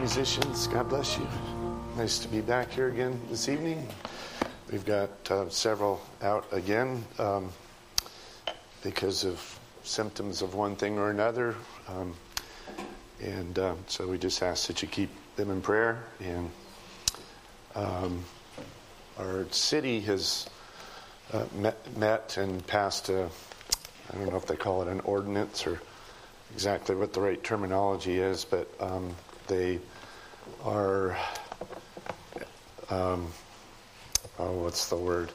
musicians, God bless you. Nice to be back here again this evening. We've got several out again because of symptoms of one thing or another. So we just ask that you keep them in prayer. And our city has met and passed I don't know if they call it an ordinance or exactly what the right terminology is, but they are, what's the word?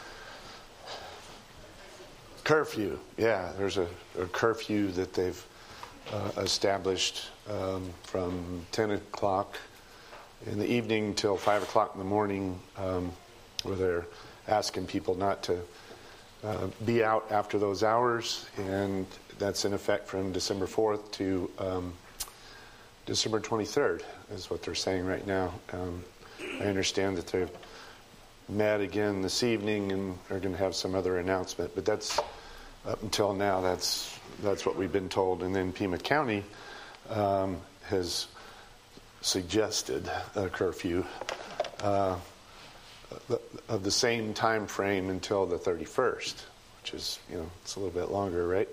Curfew. Yeah, there's a curfew that they've established from 10 o'clock in the evening till 5 o'clock in the morning, where they're asking people not to be out after those hours, and that's in effect from December 4th to December 23rd is what they're saying right now. I understand that they've met again this evening and are going to have some other announcement, but that's up until now, that's what we've been told. And then Pima County has suggested a curfew of the same time frame until the 31st, which is, it's a little bit longer, right?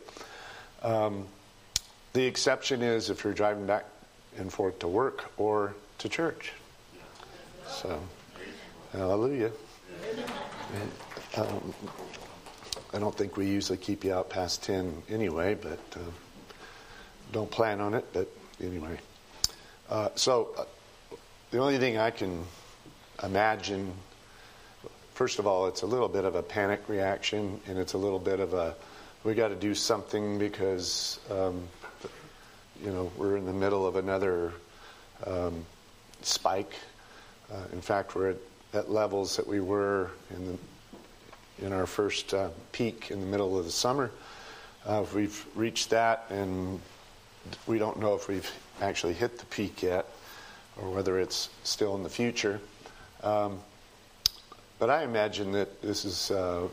The exception is if you're driving back and forth to work or to church. So, hallelujah. I don't think we usually keep you out past 10 anyway, but don't plan on it, but anyway. So the only thing I can imagine, first of all, it's a little bit of a panic reaction, and it's a little bit of we got to do something because, we're in the middle of another spike. In fact, we're at levels that we were in our first peak in the middle of the summer. We've reached that, and we don't know if we've actually hit the peak yet or whether it's still in the future. But I imagine that this is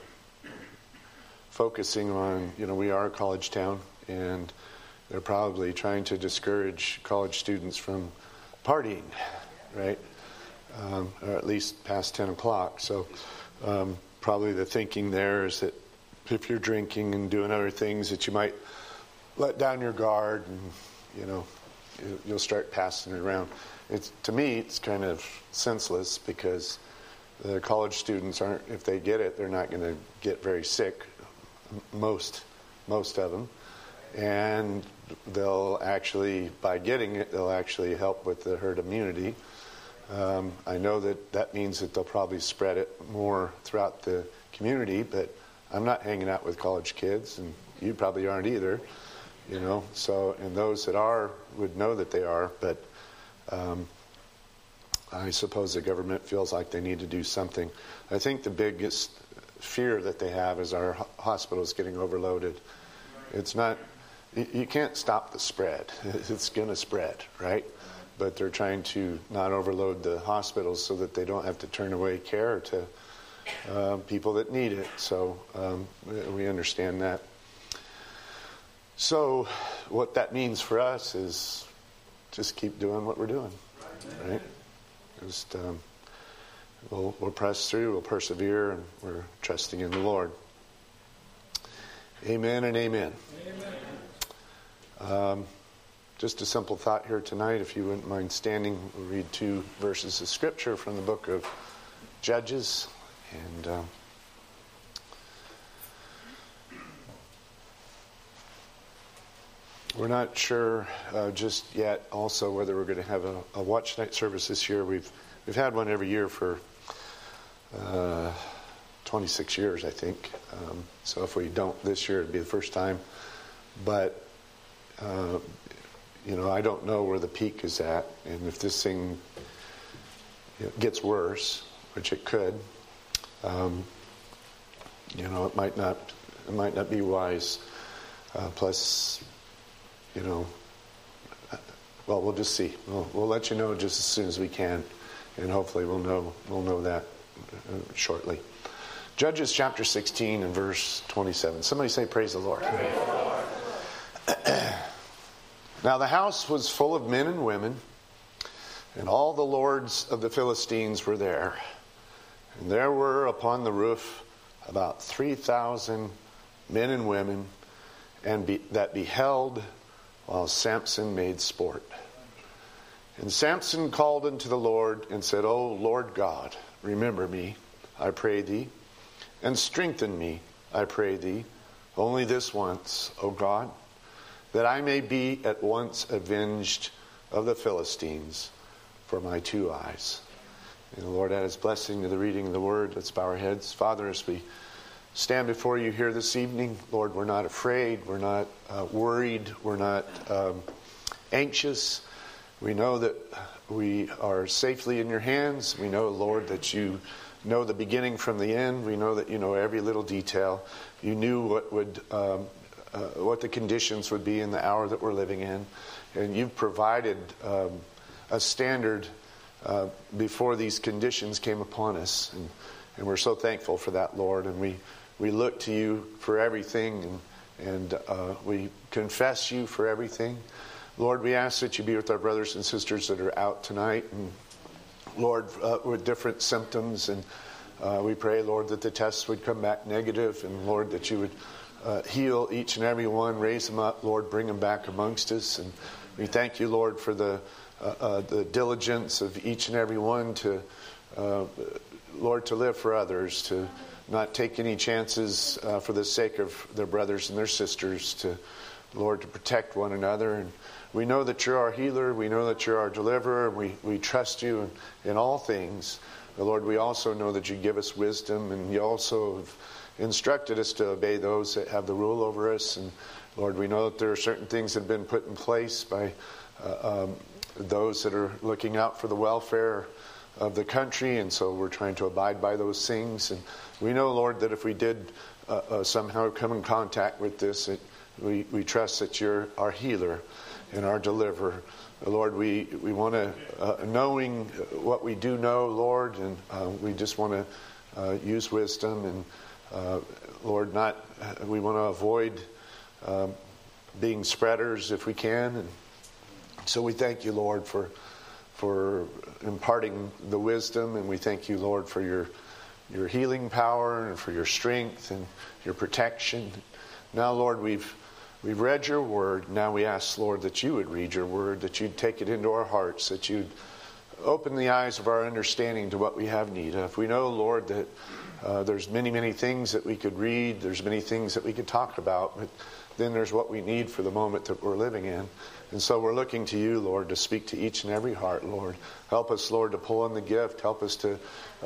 focusing on, we are a college town, and they're probably trying to discourage college students from partying, right? Or at least past 10 o'clock. So probably the thinking there is that if you're drinking and doing other things, that you might let down your guard and, you'll start passing it around. To me, it's kind of senseless because the college students aren't, if they get it, they're not going to get very sick, most of them. And they'll actually, by getting it, they'll actually help with the herd immunity. I know that means that they'll probably spread it more throughout the community, but I'm not hanging out with college kids, and you probably aren't either, So, and those that are would know that they are, but I suppose the government feels like they need to do something. I think the biggest fear that they have is our hospitals getting overloaded. It's not, you can't stop the spread. It's going to spread, right? But they're trying to not overload the hospitals so that they don't have to turn away care to people that need it. So we understand that. So what that means for us is just keep doing what we're doing, right? Just we'll press through, we'll persevere, and we're trusting in the Lord. Amen and amen. Just a simple thought here tonight. If you wouldn't mind standing, we'll read 2 verses of Scripture from the book of Judges. And we're not sure just yet also whether we're going to have a watch night service this year. We've had one every year for 26 years, I think. So if we don't this year, it'd be the first time. But I don't know where the peak is at, and if this thing gets worse, which it could, it might not be wise. Plus, we'll just see. We'll let you know just as soon as we can, and hopefully we'll know that shortly. Judges chapter 16 and verse 27. Somebody say, "Praise the Lord." Praise the Lord. Now the house was full of men and women, And all the lords of the Philistines were there. And there were upon the roof about 3,000 men and women that beheld while Samson made sport. And Samson called unto the Lord and said, O Lord God, remember me, I pray thee, and strengthen me, I pray thee, only this once, O God, that I may be at once avenged of the Philistines for my 2 eyes. And the Lord add his blessing to the reading of the word. Let's bow our heads. Father, as we stand before you here this evening, Lord, we're not afraid, we're not worried, we're not anxious. We know that we are safely in your hands. We know, Lord, that you know the beginning from the end. We know that you know every little detail. You knew what the conditions would be in the hour that we're living in. And you've provided a standard before these conditions came upon us. And we're so thankful for that, Lord. And we look to you for everything, and we confess you for everything. Lord, we ask that you be with our brothers and sisters that are out tonight, and Lord, with different symptoms. And we pray, Lord, that the tests would come back negative, and Lord, that you would heal each and every one, raise them up, Lord, bring them back amongst us. And we thank you, Lord, for the diligence of each and every one to, Lord, to live for others, to not take any chances for the sake of their brothers and their sisters, to, Lord, to protect one another. And we know that you're our healer. We know that you're our deliverer. We trust you in all things. But Lord, we also know that you give us wisdom, and you also have instructed us to obey those that have the rule over us. And Lord, we know that there are certain things that have been put in place by those that are looking out for the welfare of the country, and so we're trying to abide by those things. And we know, Lord, that if we did somehow come in contact with this, we trust that you're our healer and our deliverer. Lord, we want to, knowing what we do know, Lord, and we just want to use wisdom, and Lord, we want to avoid being spreaders if we can. And so we thank you, Lord, for imparting the wisdom, and we thank you, Lord, for your healing power and for your strength and your protection. Now, Lord, we've read your word. Now we ask, Lord, that you would read your word, that you'd take it into our hearts, that you'd open the eyes of our understanding to what we have need of. We know, Lord, that there's many, many things that we could read. There's many things that we could talk about, but then there's what we need for the moment that we're living in. And so we're looking to you, Lord, to speak to each and every heart, Lord. Help us, Lord, to pull on the gift. Help us to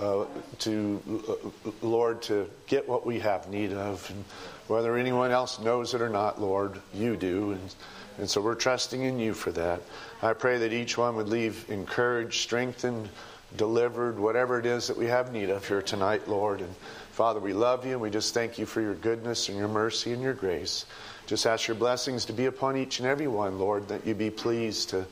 Lord, to get what we have need of. And whether anyone else knows it or not, Lord, you do. And so we're trusting in you for that. I pray that each one would leave encouraged, strengthened, delivered, whatever it is that we have need of here tonight, Lord. And Father, we love you, and we just thank you for your goodness and your mercy and your grace. Just ask your blessings to be upon each and every one, Lord, that you be pleased to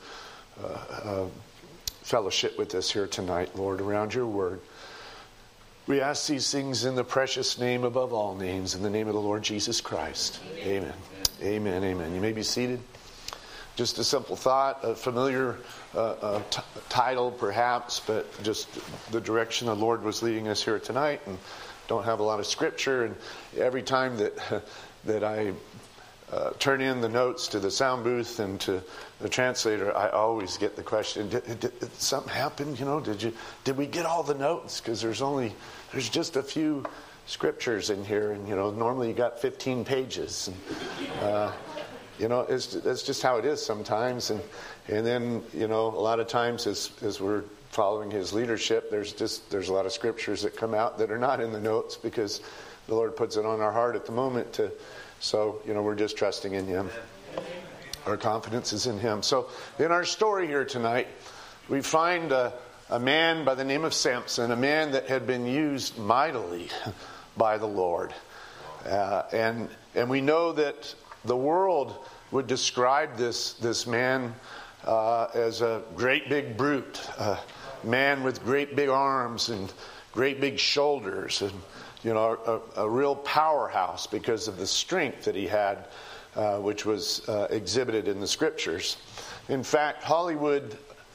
fellowship with us here tonight, Lord, around your word. We ask these things in the precious name above all names, in the name of the Lord Jesus Christ. Amen. Amen. Amen. You may be seated. Just a simple thought, a familiar title perhaps, but just the direction the Lord was leading us here tonight, and don't have a lot of scripture. And every time that I turn in the notes to the sound booth and to the translator, I always get the question, did something happen? You know, did we get all the notes? Because there's just a few scriptures in here, and normally you got 15 pages. And, it's just how it is sometimes. And then a lot of times as we're following his leadership, there's a lot of scriptures that come out that are not in the notes because the Lord puts it on our heart at the moment So, we're just trusting in him. Our confidence is in him. So, in our story here tonight, we find a man by the name of Samson, a man that had been used mightily by the Lord. And we know that the world would describe this man as a great big brute, a man with great big arms and great big shoulders, and a real powerhouse because of the strength that he had, which was exhibited in the scriptures. In fact, Hollywood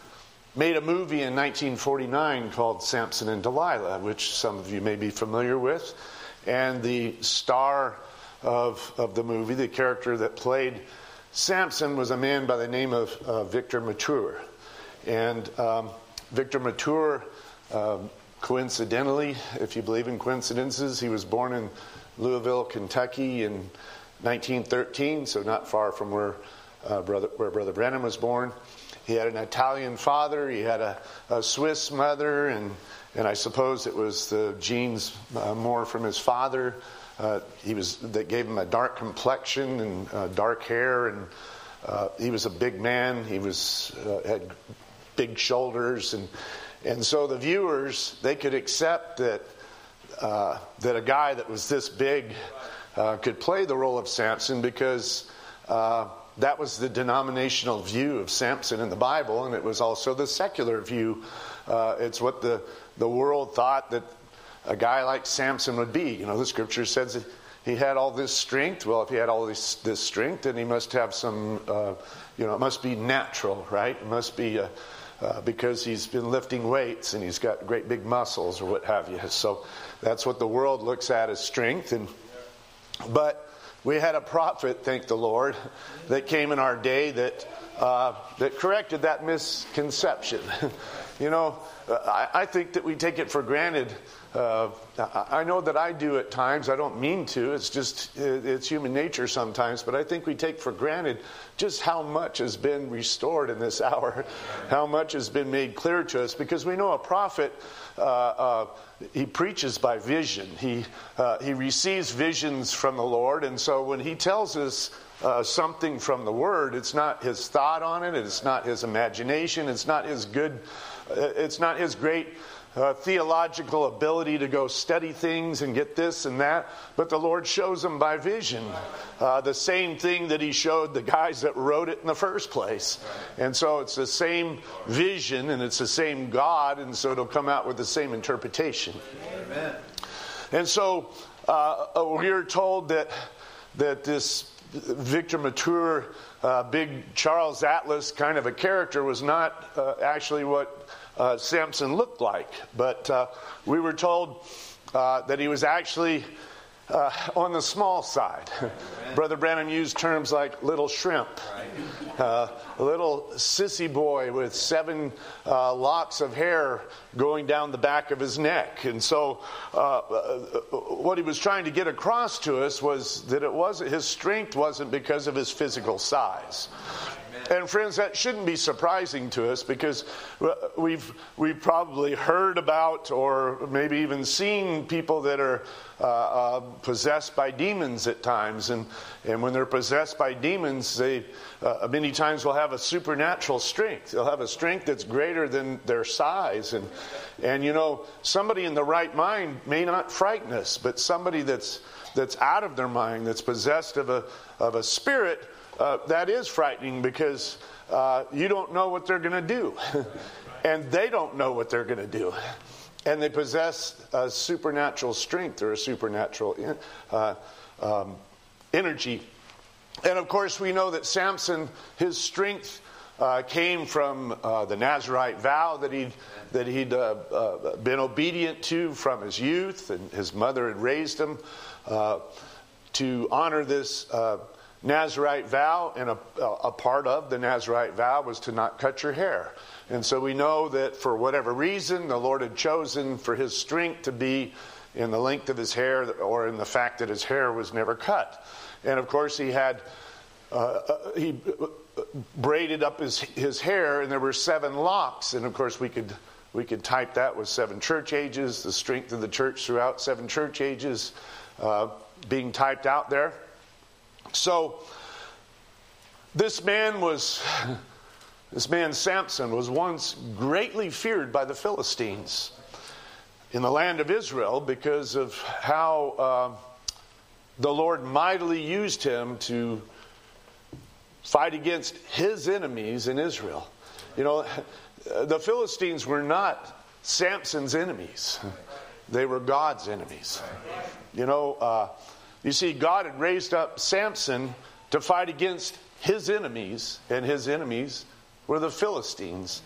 made a movie in 1949 called Samson and Delilah, which some of you may be familiar with. And the star of the movie, the character that played Samson, was a man by the name of Victor Mature. And Victor Mature, coincidentally, if you believe in coincidences, he was born in Louisville, Kentucky in 1913, so not far from where Brother Brennan was born. He had an Italian father, he had a Swiss mother, and I suppose it was the genes more from his father. That gave him a dark complexion and dark hair, and he was a big man. He had big shoulders, and so the viewers, they could accept that a guy that was this big could play the role of Samson, because that was the denominational view of Samson in the Bible, and it was also the secular view. It's what the world thought that a guy like Samson would be. The scripture says that he had all this strength. Well, if he had all this strength, then he must have some, it must be natural, right? It must be because he's been lifting weights and he's got great big muscles or what have you. So that's what the world looks at as strength. But we had a prophet, thank the Lord, that came in our day that corrected that misconception. I think that we take it for granted. I know that I do at times. I don't mean to. It's human nature sometimes. But I think we take for granted just how much has been restored in this hour, how much has been made clear to us. Because we know a prophet, he preaches by vision. He receives visions from the Lord. And so when he tells us something from the Word, it's not his thought on it. It's not his imagination. It's not his great theological ability to go study things and get this and that, but the Lord shows them by vision. The same thing that he showed the guys that wrote it in the first place. And so it's the same vision and it's the same God, and so it'll come out with the same interpretation. Amen. And so we're told that this Victor Mature, big Charles Atlas kind of a character was not actually what Samson looked like. But we were told that he was actually on the small side. Brother Branham used terms like little shrimp. A little sissy boy with 7 locks of hair going down the back of his neck. And so what he was trying to get across to us was that his strength wasn't because of his physical size. And friends, that shouldn't be surprising to us, because we've probably heard about or maybe even seen people that are possessed by demons at times. And when they're possessed by demons, they many times will have a supernatural strength. They'll have a strength that's greater than their size. And somebody in the right mind may not frighten us, but somebody that's out of their mind, that's possessed of a spirit, that is frightening, because you don't know what they're going to do. And they don't know what they're going to do. And they possess a supernatural strength or a supernatural energy. And of course we know that Samson, his strength came from the Nazirite vow that he'd been obedient to from his youth, and his mother had raised him to honor this Nazirite vow, and a part of the Nazirite vow was to not cut your hair. And so we know that for whatever reason, the Lord had chosen for his strength to be in the length of his hair, or in the fact that his hair was never cut. And of course he braided up his hair, and there were 7 locks. And of course we could type that with 7 church ages, the strength of the church throughout 7 church ages being typed out there. So this man Samson was once greatly feared by the Philistines in the land of Israel, because of how the Lord mightily used him to fight against his enemies in Israel. The Philistines were not Samson's enemies. They were God's enemies. You see, God had raised up Samson to fight against his enemies, and his enemies were the Philistines.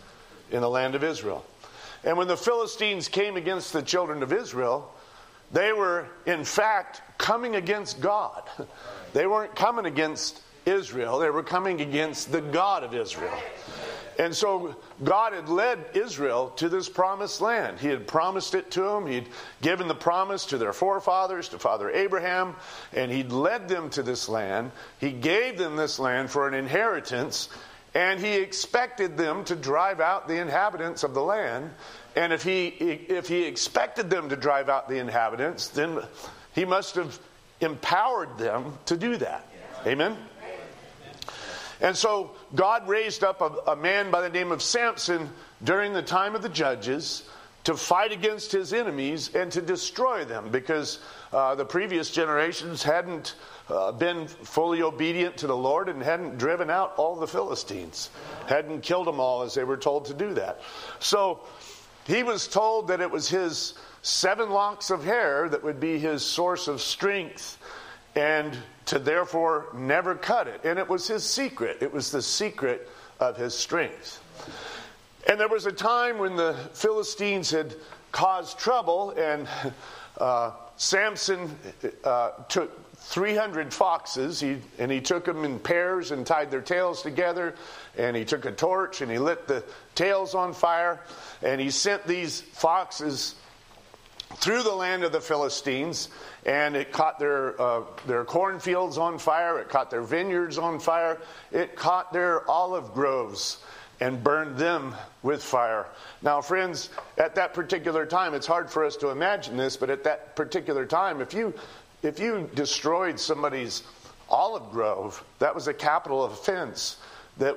in the land of Israel. And when the Philistines came against the children of Israel, they were, in fact, coming against God. They weren't coming against Israel. They were coming against the God of Israel. And so God had led Israel to this promised land. He had promised it to them. He'd given the promise to their forefathers, to Father Abraham, and He'd led them to this land. He gave them this land for an inheritance, and He expected them to drive out the inhabitants of the land. And if He expected them to drive out the inhabitants, then He must have empowered them to do that. Amen? And so God raised up a man by the name of Samson during the time of the judges to fight against his enemies and to destroy them, because the previous generations hadn't been fully obedient to the Lord and hadn't driven out all the Philistines, hadn't killed them all as they were told to do that. So he was told that it was his 7 locks of hair that would be his source of strength, and to therefore never cut it. And it was his secret. It was the secret of his strength. And there was a time when the Philistines had caused trouble, and Samson took 300 foxes, and he took them in pairs and tied their tails together, and he took a torch and he lit the tails on fire, and he sent these foxes through the land of the Philistines, and it caught their cornfields on fire, it caught their vineyards on fire, it caught their olive groves and burned them with fire. Now, friends, at that particular time, it's hard for us to imagine this, but at that particular time, if you destroyed somebody's olive grove, that was a capital offense. That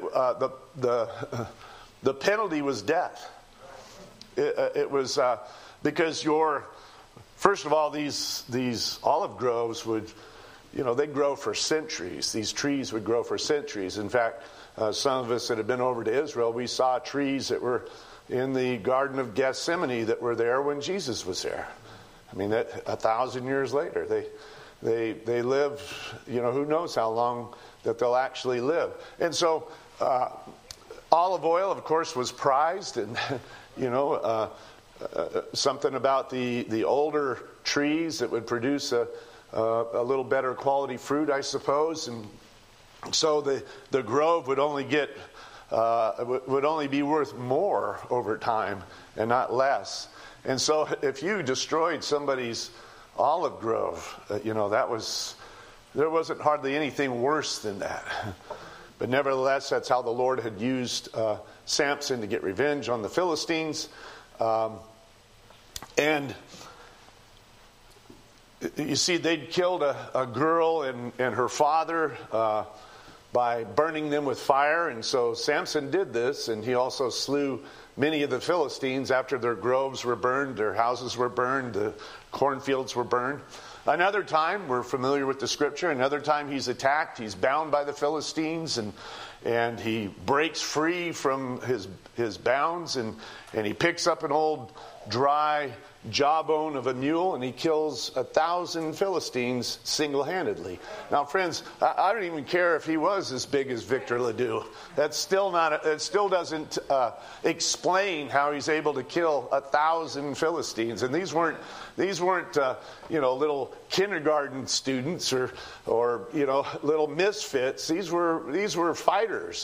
the penalty was death. It was because first of all, these olive groves would, they grow for centuries. These trees would grow for centuries. In fact, some of us that have been over to Israel, we saw trees that were in the Garden of Gethsemane that were there when Jesus was there. I mean, that 1,000 years later, they live, who knows how long that they'll actually live. And so olive oil, of course, was prized, and something about the older trees that would produce a little better quality fruit, I suppose. And so the grove would only be worth more over time and not less. And so if you destroyed somebody's olive grove, there wasn't hardly anything worse than that. But nevertheless, that's how the Lord had used Samson to get revenge on the Philistines. And you see, they'd killed a girl and her father by burning them with fire. And so Samson did this, and he also slew many of the Philistines after their groves were burned, their houses were burned, the cornfields were burned. Another time, we're familiar with the scripture, another time he's attacked, he's bound by the Philistines, and he breaks free from his bounds, and he picks up an old dry jawbone of a mule, and he kills 1,000 Philistines single-handedly. Now, friends, I don't even care if he was as big as Victor Ledoux. That's still not. It still doesn't explain how he's able to kill 1,000 Philistines. And these weren't little kindergarten students or little misfits. These were fighters.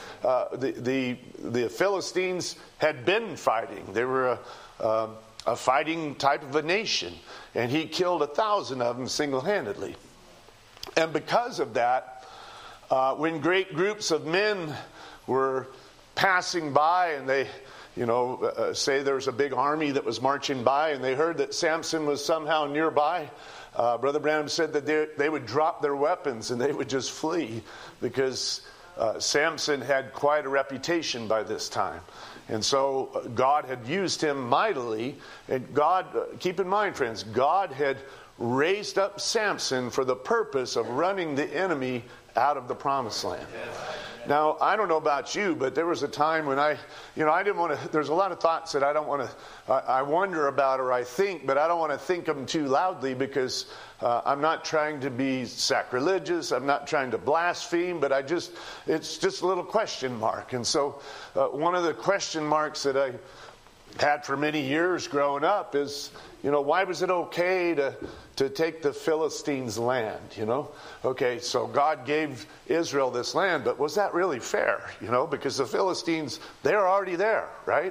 The Philistines had been fighting. They were a fighting type of a nation, and he killed 1,000 of them single-handedly. And because of that, when great groups of men were passing by, and they say there was a big army that was marching by, and they heard that Samson was somehow nearby, Brother Branham said that they would drop their weapons and they would just flee, because Samson had quite a reputation by this time. And so God had used him mightily. And God, keep in mind, friends, God had raised up Samson for the purpose of running the enemy out of the promised land. Now, I don't know about you, but there was a time when I didn't want to, there's a lot of thoughts that I don't want to, I wonder about or I think, but I don't want to think them too loudly because I'm not trying to be sacrilegious. I'm not trying to blaspheme, but it's just a little question mark. And so one of the question marks that I had for many years growing up is, why was it okay to take the Philistines' land, Okay, so God gave Israel this land, but was that really fair, Because the Philistines, they're already there, right?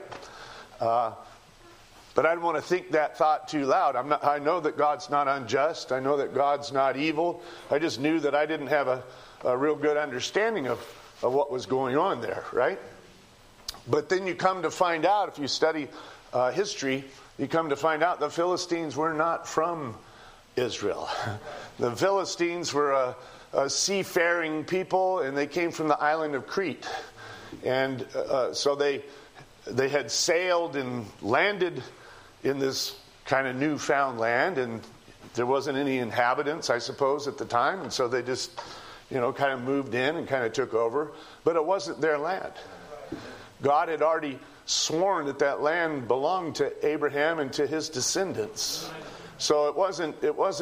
But I don't want to think that thought too loud. I know that God's not unjust. I know that God's not evil. I just knew that I didn't have a real good understanding of what was going on there, right? But then you come to find out, if you study history, you come to find out the Philistines were not from Israel. The Philistines were a seafaring people, and they came from the island of Crete. And so they had sailed and landed in this kind of newfound land, and there wasn't any inhabitants, I suppose, at the time. And so they just, kind of moved in and kind of took over. But it wasn't their land. God had already sworn that land belonged to Abraham and to his descendants. So it wasn't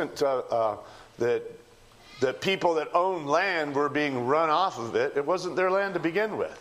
that people that owned land were being run off of it. It wasn't their land to begin with.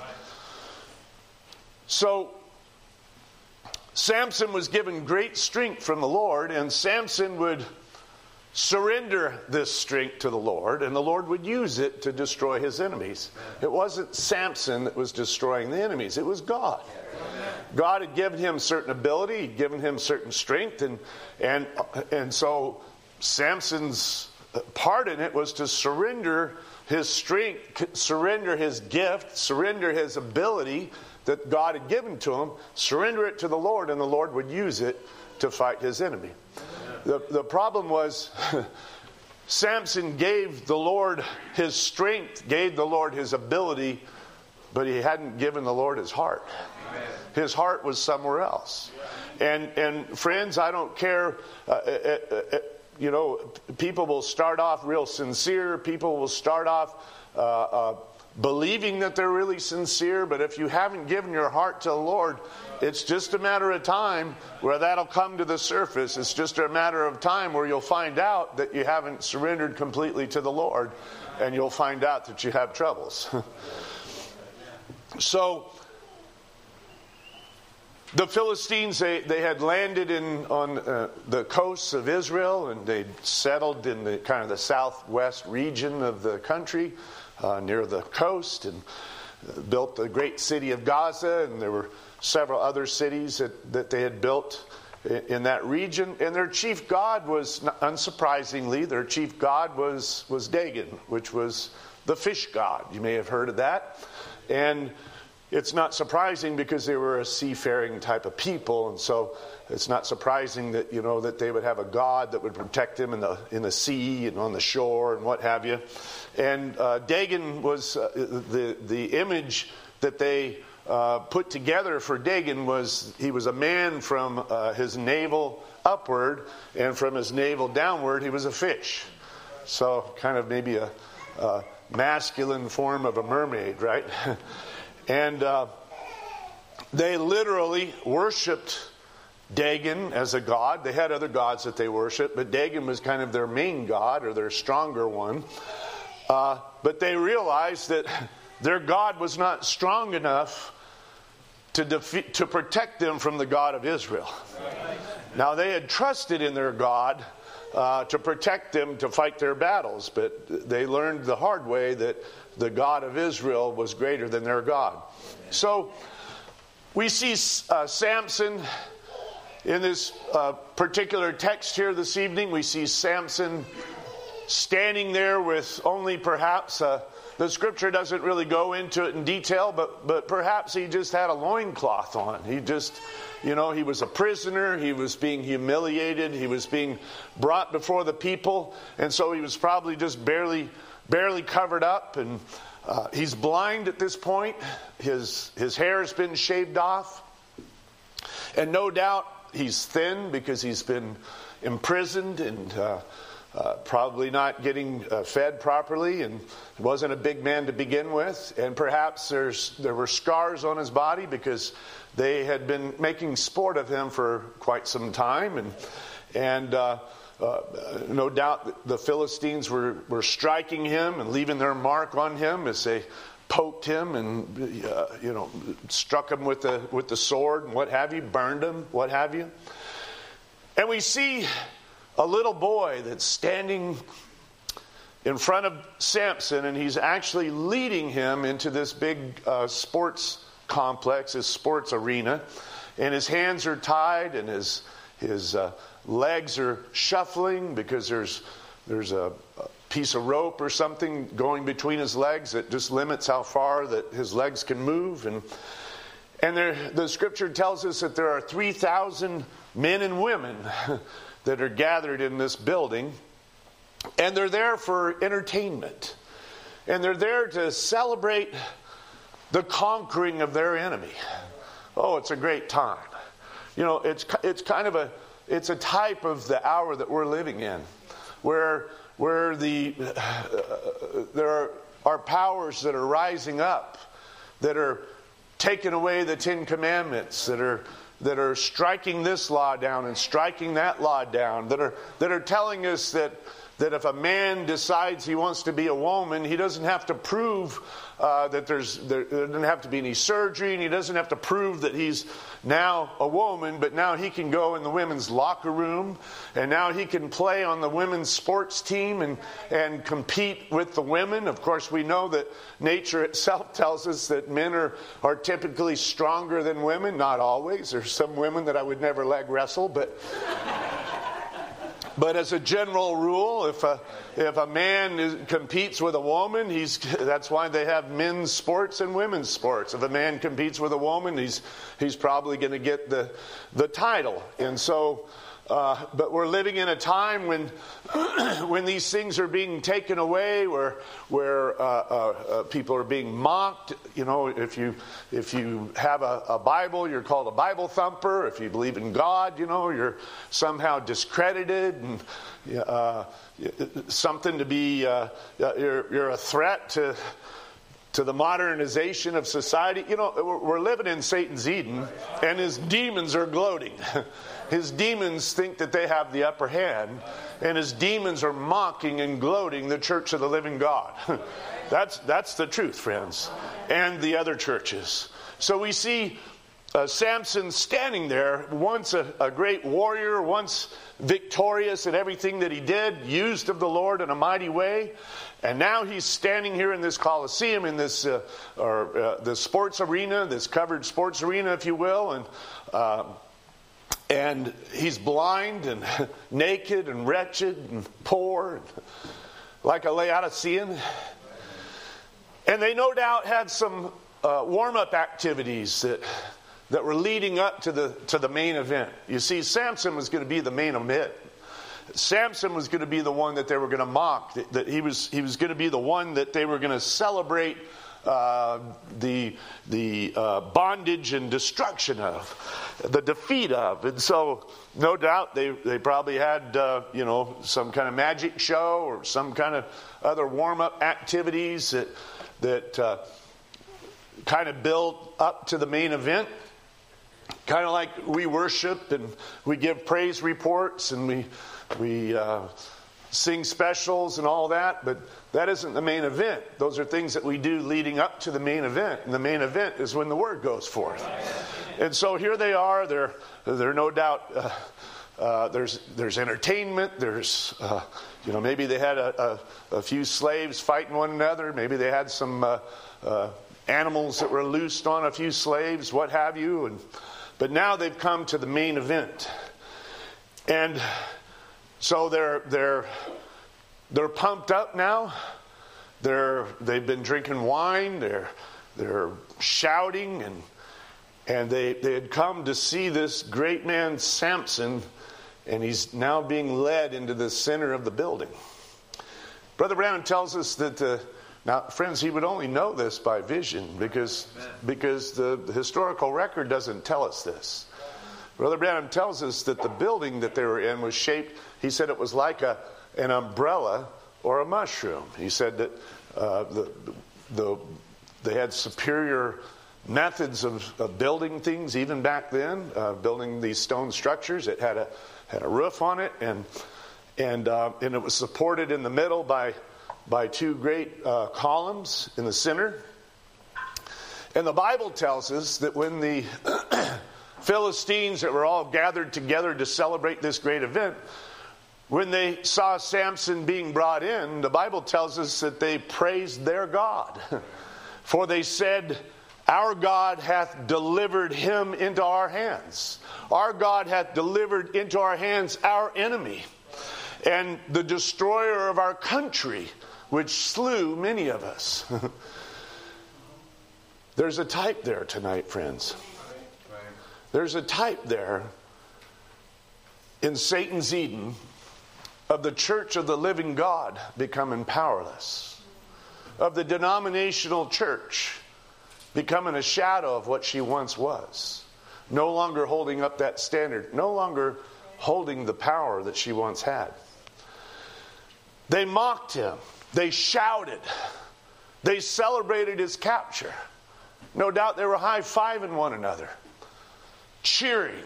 So Samson was given great strength from the Lord, and Samson would surrender this strength to the Lord, and the Lord would use it to destroy his enemies. It wasn't Samson that was destroying the enemies. It was God. God had given him certain ability, he'd given him certain strength, and so Samson's part in it was to surrender his strength, surrender his gift, surrender his ability that God had given to him, surrender it to the Lord, and the Lord would use it to fight his enemy. The problem was Samson gave the Lord his strength, gave the Lord his ability, but he hadn't given the Lord his heart. His heart was somewhere else. And friends, I don't care, people will start off real sincere. People will start off believing that they're really sincere, but if you haven't given your heart to the Lord, it's just a matter of time where that'll come to the surface. It's just a matter of time where you'll find out that you haven't surrendered completely to the Lord, and you'll find out that you have troubles. So the Philistines, they had landed on the coasts of Israel, and they settled in the kind of the southwest region of the country, near the coast, and built the great city of Gaza, and there were several other cities that they had built in that region. And their chief god was, unsurprisingly, their chief god was Dagon, which was the fish god. You may have heard of that. And it's not surprising because they were a seafaring type of people, and so it's not surprising that that they would have a god that would protect them in the sea and on the shore and what have you. And Dagon was the image that they put together for Dagon was he was a man from his navel upward, and from his navel downward he was a fish. So kind of maybe a masculine form of a mermaid, right? And they literally worshipped Dagon as a god. They had other gods that they worshipped, but Dagon was kind of their main god, or their stronger one. But they realized that their God was not strong enough to protect them from the God of Israel. Now, they had trusted in their God to protect them, to fight their battles, but they learned the hard way that the God of Israel was greater than their God. So we see Samson in this particular text here this evening. We see Samson standing there with only perhaps, the scripture doesn't really go into it in detail, but perhaps he just had a loincloth on. He just, he was a prisoner. He was being humiliated. He was being brought before the people. And so he was probably just barely covered up. And he's blind at this point. His hair has been shaved off. And no doubt he's thin because he's been imprisoned and probably not getting fed properly, and wasn't a big man to begin with. And perhaps there were scars on his body because they had been making sport of him for quite some time. And no doubt the Philistines were striking him and leaving their mark on him as they poked him and struck him with the sword and what have you, burned him, what have you. And we see a little boy that's standing in front of Samson, and he's actually leading him into this big sports complex, his sports arena, and his hands are tied and his legs are shuffling because there's a piece of rope or something going between his legs that just limits how far that his legs can move. And the scripture tells us that there are 3,000 men and women that are gathered in this building, and they're there for entertainment, and they're there to celebrate the conquering of their enemy. Oh, it's a great time. It's kind of it's a type of the hour that we're living in, where there are powers that are rising up, that are taking away the Ten Commandments, that are striking this law down and striking that law down, that are telling us that if a man decides he wants to be a woman, he doesn't have to prove that there doesn't have to be any surgery, and he doesn't have to prove that he's now a woman, but now he can go in the women's locker room, and now he can play on the women's sports team and compete with the women. Of course, we know that nature itself tells us that men are typically stronger than women. Not always. There's some women that I would never leg wrestle, but as a general rule, if a man competes with a woman, that's why they have men's sports and women's sports. If a man competes with a woman, he's probably going to get the title. And so, but we're living in a time when these things are being taken away, where people are being mocked. If you have a Bible, you're called a Bible thumper. If you believe in God, you're somehow discredited and something to be. You're a threat to the modernization of society. We're living in Satan's Eden, and his demons are gloating. His demons think that they have the upper hand, and his demons are mocking and gloating the church of the living God. That's the truth, friends, and the other churches. So we see Samson standing there, once a great warrior, once victorious in everything that he did, used of the Lord in a mighty way. And now he's standing here in this Colosseum, in this the sports arena, this covered sports arena, if you will, and he's blind and naked and wretched and poor, like a Laodicean. And they no doubt had some warm-up activities that were leading up to the main event. You see, Samson was going to be the main event. Samson was going to be the one that they were going to mock. That he was going to be the one that they were going to celebrate the bondage and destruction of, the defeat of. And so, no doubt, they probably had some kind of magic show or some kind of other warm-up activities that kind of build up to the main event. Kind of like we worship and we give praise reports and we sing specials and all that, but that isn't the main event. Those are things that we do leading up to the main event, and the main event is when the word goes forth. And so here they are. They're no doubt. There's entertainment. There's maybe they had a few slaves fighting one another. Maybe they had some animals that were loosed on a few slaves, what have you. But now they've come to the main event, and so they're pumped up now. They've been drinking wine. They're shouting, and they had come to see this great man Samson, and he's now being led into the center of the building. Brother Brown tells us that now, friends, he would only know this by vision because the historical record doesn't tell us this. Brother Branham tells us that the building that they were in was shaped, he said it was like an umbrella or a mushroom. He said that they had superior methods of building things even back then, building these stone structures. It had a roof on it, and it was supported in the middle by two great columns in the center. And the Bible tells us that when the Philistines that were all gathered together to celebrate this great event, when they saw Samson being brought in, the Bible tells us that they praised their God. For they said, "Our God hath delivered him into our hands. Our God hath delivered into our hands our enemy, and the destroyer of our country, which slew many of us." There's a type there tonight, friends. There's a type there in Satan's Eden of the church of the living God becoming powerless, of the denominational church becoming a shadow of what she once was, no longer holding up that standard, no longer holding the power that she once had. They mocked him. They shouted. They celebrated his capture. No doubt they were high-fiving one another, cheering,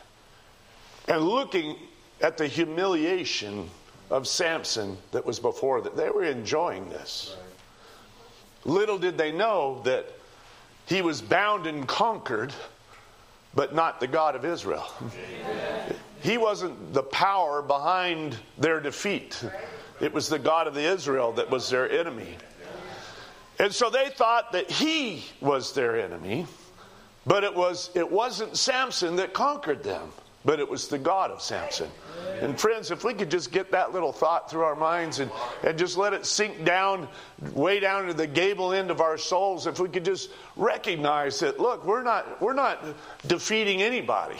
and looking at the humiliation of Samson that was before them. They were enjoying this. Little did they know that he was bound and conquered, but not the God of Israel. Amen. He wasn't the power behind their defeat. It was the God of Israel that was their enemy. And so they thought that he was their enemy, but it wasn't Samson that conquered them, but it was the God of Samson. And friends, if we could just get that little thought through our minds and just let it sink down, way down to the gable end of our souls, if we could just recognize that, look, we're not defeating anybody.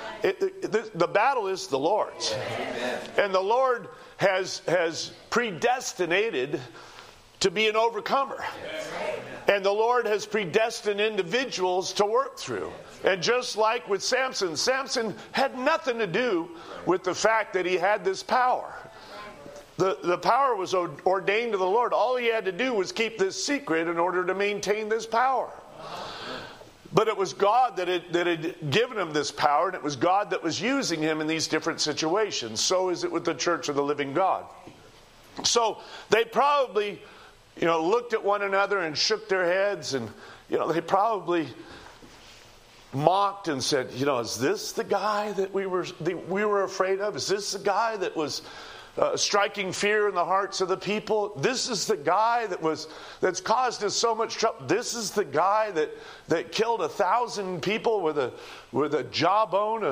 The battle is the Lord's. And the Lord has predestinated to be an overcomer. And the Lord has predestined individuals to work through. And just like with Samson, Samson had nothing to do with the fact that he had this power. The power was ordained to the Lord. All he had to do was keep this secret in order to maintain this power. But it was God that had given him this power, and it was God that was using him in these different situations. So is it with the church of the living God. So they probably looked at one another and shook their heads, and they probably mocked and said, is this the guy that we were afraid of? Is this the guy that was striking fear in the hearts of the people? This is the guy that's caused us so much trouble. This is the guy that killed 1,000 people with a jawbone.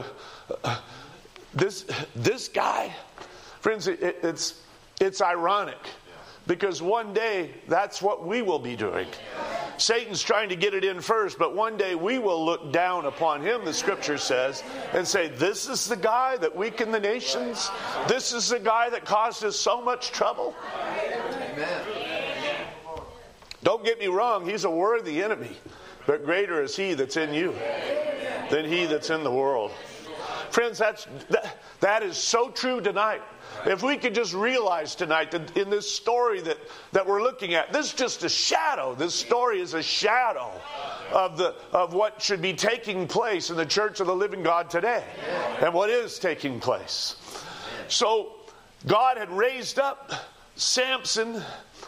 This guy, friends, it's ironic. Because one day, that's what we will be doing. Satan's trying to get it in first, but one day we will look down upon him, the scripture says, and say, this is the guy that weakened the nations? This is the guy that caused us so much trouble? Amen. Don't get me wrong, he's a worthy enemy, but greater is he that's in you than he that's in the world. Friends, that is so true tonight. If we could just realize tonight that in this story that we're looking at, this is just a shadow. This story is a shadow of what should be taking place in the church of the living God today, and what is taking place. So God had raised up Samson.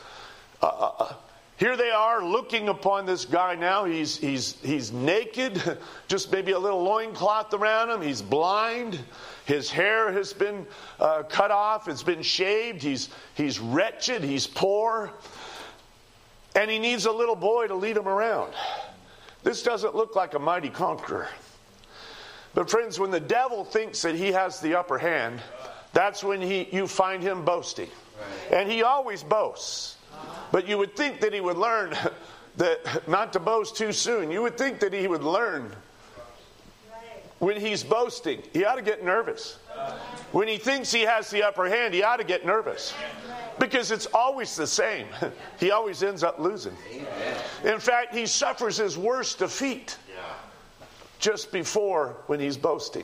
Here they are looking upon this guy now. He's naked, just maybe a little loincloth around him. He's blind. His hair has been cut off. It's been shaved. He's wretched. He's poor. And he needs a little boy to lead him around. This doesn't look like a mighty conqueror. But friends, when the devil thinks that he has the upper hand, that's when you find him boasting. And he always boasts. But you would think that he would learn that not to boast too soon. You would think that he would learn when he's boasting, he ought to get nervous. When he thinks he has the upper hand, he ought to get nervous. Because it's always the same. He always ends up losing. In fact, he suffers his worst defeat just before when he's boasting.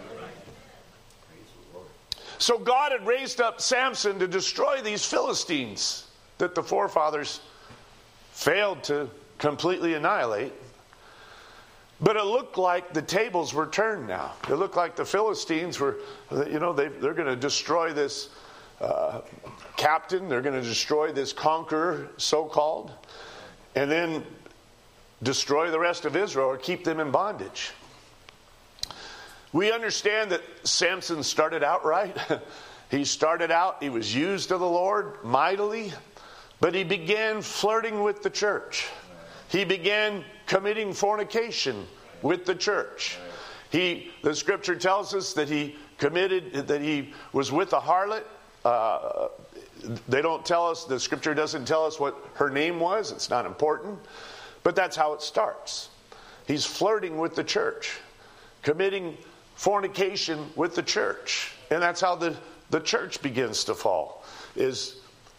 So God had raised up Samson to destroy these Philistines that the forefathers failed to completely annihilate. But it looked like the tables were turned now. It looked like the Philistines were, they're going to destroy this captain. They're going to destroy this conqueror, so-called, and then destroy the rest of Israel or keep them in bondage. We understand that Samson started out right. He was used of the Lord mightily, but he began flirting with the church. He began committing fornication with the church. The scripture tells us that he was with a harlot. The scripture doesn't tell us what her name was. It's not important. But that's how it starts. He's flirting with the church, committing fornication with the church. And that's how the church begins to fall. Is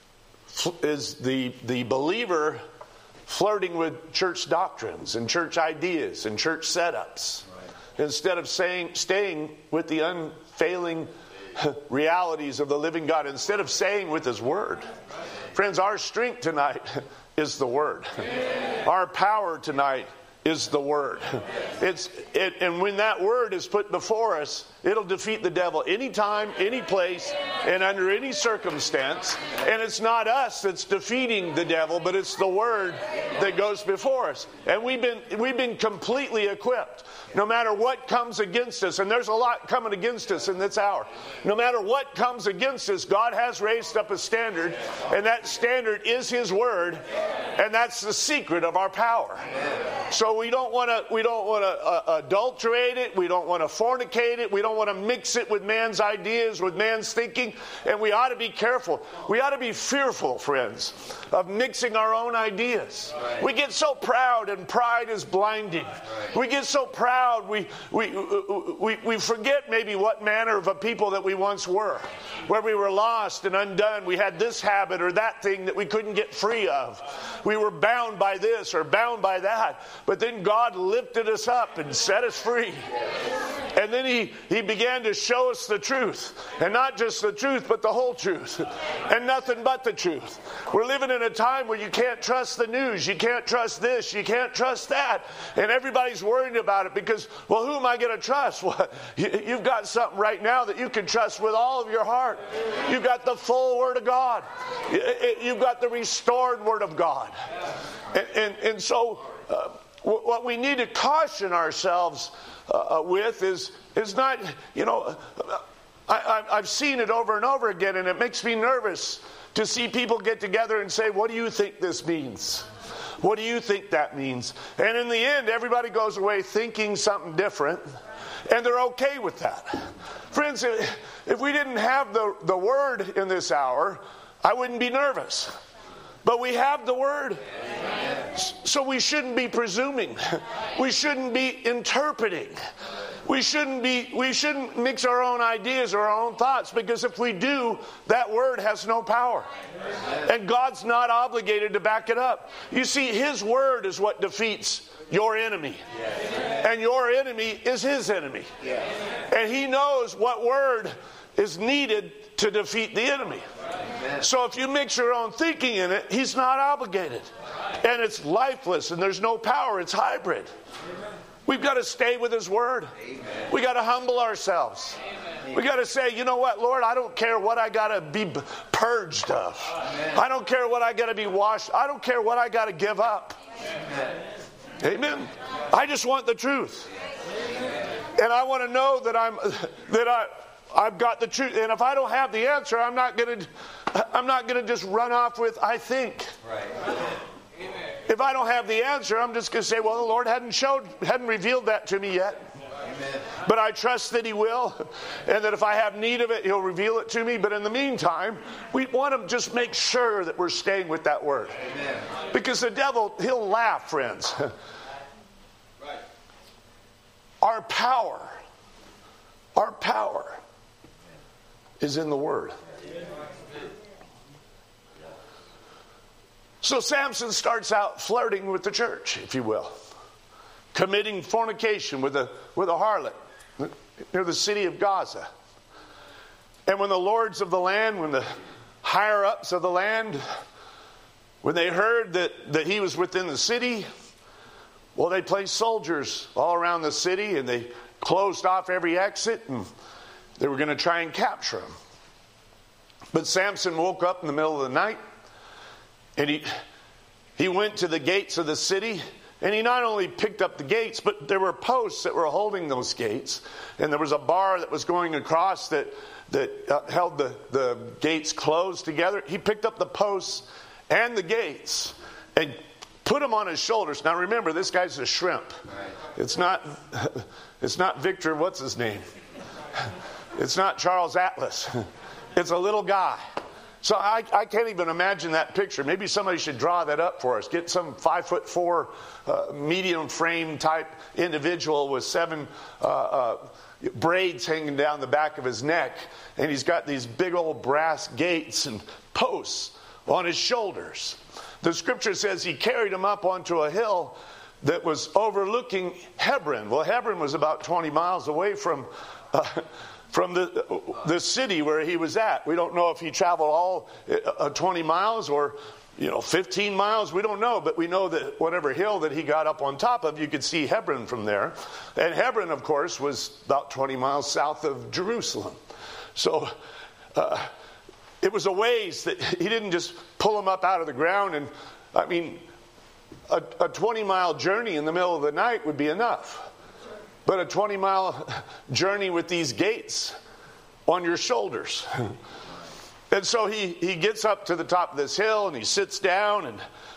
the believer flirting with church doctrines and church ideas and church setups, instead of staying with the unfailing realities of the living God, instead of staying with his word. Friends, our strength tonight is the word. Our power tonight is the word. And when that word is put before us, it'll defeat the devil anytime, any place, and under any circumstance. And it's not us that's defeating the devil, but it's the word that goes before us. And we've been completely equipped. No matter what comes against us, and there's a lot coming against us in this hour. No matter what comes against us, God has raised up a standard, and that standard is his word, and that's the secret of our power. So we don't want to adulterate it. We don't want to fornicate it. We don't want to mix it with man's ideas, with man's thinking. And we ought to be careful. We ought to be fearful, friends, of mixing our own ideas. We get so proud, and pride is blinding. We get so proud, we forget maybe what manner of a people that we once were, where we were lost and undone. We had this habit or that thing that we couldn't get free of. We were bound by this or bound by that. But then God lifted us up and set us free. And then he began to show us the truth. And not just the truth, but the whole truth. And nothing but the truth. We're living in a time where you can't trust the news. You can't trust this. You can't trust that. And everybody's worried about it because, well, who am I going to trust? Well, you've got something right now that you can trust with all of your heart. You've got the full Word of God. You've got the restored Word of God. And so what we need to caution ourselves with is not, I've seen it over and over again, and it makes me nervous to see people get together and say, what do you think this means? What do you think that means? And in the end, everybody goes away thinking something different, and they're okay with that. Friends, if we didn't have the Word in this hour, I wouldn't be nervous. But we have the Word. So we shouldn't be presuming. We shouldn't be interpreting. We shouldn't mix our own ideas or our own thoughts, because if we do, that Word has no power. And God's not obligated to back it up. You see, His Word is what defeats your enemy. And your enemy is His enemy. And He knows what word is needed to defeat the enemy. So if you mix your own thinking in it, He's not obligated. And it's lifeless and there's no power. It's hybrid. We've got to stay with His Word. We got to humble ourselves. We got to say, you know what, Lord, I don't care what I got to be purged of. I don't care what I got to be washed. I don't care what I got to give up. Amen. I just want the truth. And I want to know that I've got the truth. And if I don't have the answer, I'm not going to just run off with I think. Right. If I don't have the answer, I'm just going to say, well, the Lord hadn't revealed that to me yet. Amen. But I trust that He will, and that if I have need of it, He'll reveal it to me. But in the meantime, we want to just make sure that we're staying with that Word. Amen. Because the devil, he'll laugh, friends. Right. Our power is in the Word. So Samson starts out flirting with the church, if you will. committing fornication with a harlot near the city of Gaza. And when the lords of the land, when the higher-ups of the land, when they heard that he was within the city, well, they placed soldiers all around the city, and they closed off every exit, and they were going to try and capture him. But Samson woke up in the middle of the night, and he went to the gates of the city, and he not only picked up the gates, but there were posts that were holding those gates, and there was a bar that was going across that held the gates closed together. He picked up the posts and the gates and put them on his shoulders. Now remember, this guy's a shrimp. It's not Victor, what's his name? It's not Charles Atlas. It's a little guy. So I can't even imagine that picture. Maybe somebody should draw that up for us. Get some 5'4", medium frame type individual with 7 braids hanging down the back of his neck. And he's got these big old brass gates and posts on his shoulders. The scripture says he carried him up onto a hill that was overlooking Hebron. Well, Hebron was about 20 miles away from the city where he was at. We don't know if he traveled all 20 miles or 15 miles. We don't know, but we know that whatever hill that he got up on top of, you could see Hebron from there. And Hebron, of course, was about 20 miles south of Jerusalem. So it was a ways that he didn't just pull him up out of the ground. And I mean, a 20-mile journey in the middle of the night would be enough. But a 20-mile journey with these gates on your shoulders. And so he gets up to the top of this hill and he sits down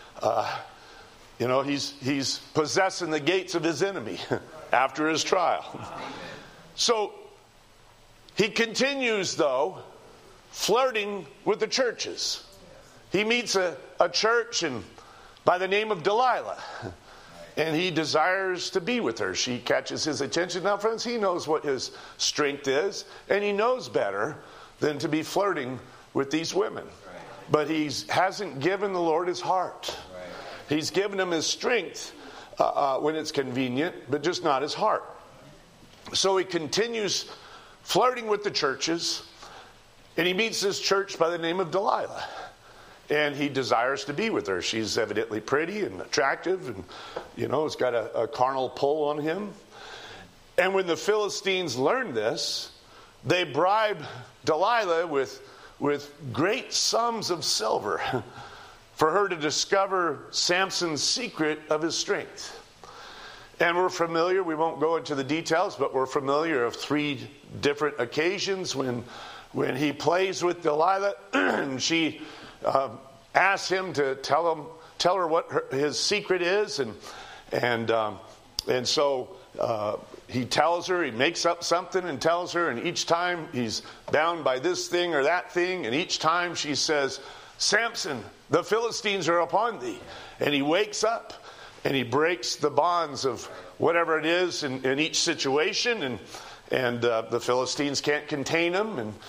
and, he's possessing the gates of his enemy after his trial. So he continues, though, flirting with the churches. He meets a church by the name of Delilah. And he desires to be with her. She catches his attention. Now, friends, he knows what his strength is. And he knows better than to be flirting with these women. Right. But he hasn't given the Lord his heart. Right. He's given him his strength when it's convenient, but just not his heart. So he continues flirting with the churches. And he meets this church by the name of Delilah. And he desires to be with her. She's evidently pretty and attractive and, has got a carnal pull on him. And when the Philistines learn this, they bribe Delilah with great sums of silver for her to discover Samson's secret of his strength. And we're familiar, we won't go into the details, but we're familiar of 3 different occasions when he plays with Delilah and she asks him to tell her what his secret is, and so he tells her, he makes up something and tells her, and each time he's bound by this thing or that thing, and each time she says, "Samson, the Philistines are upon thee," and he wakes up and he breaks the bonds of whatever it is in each situation, and the Philistines can't contain him, and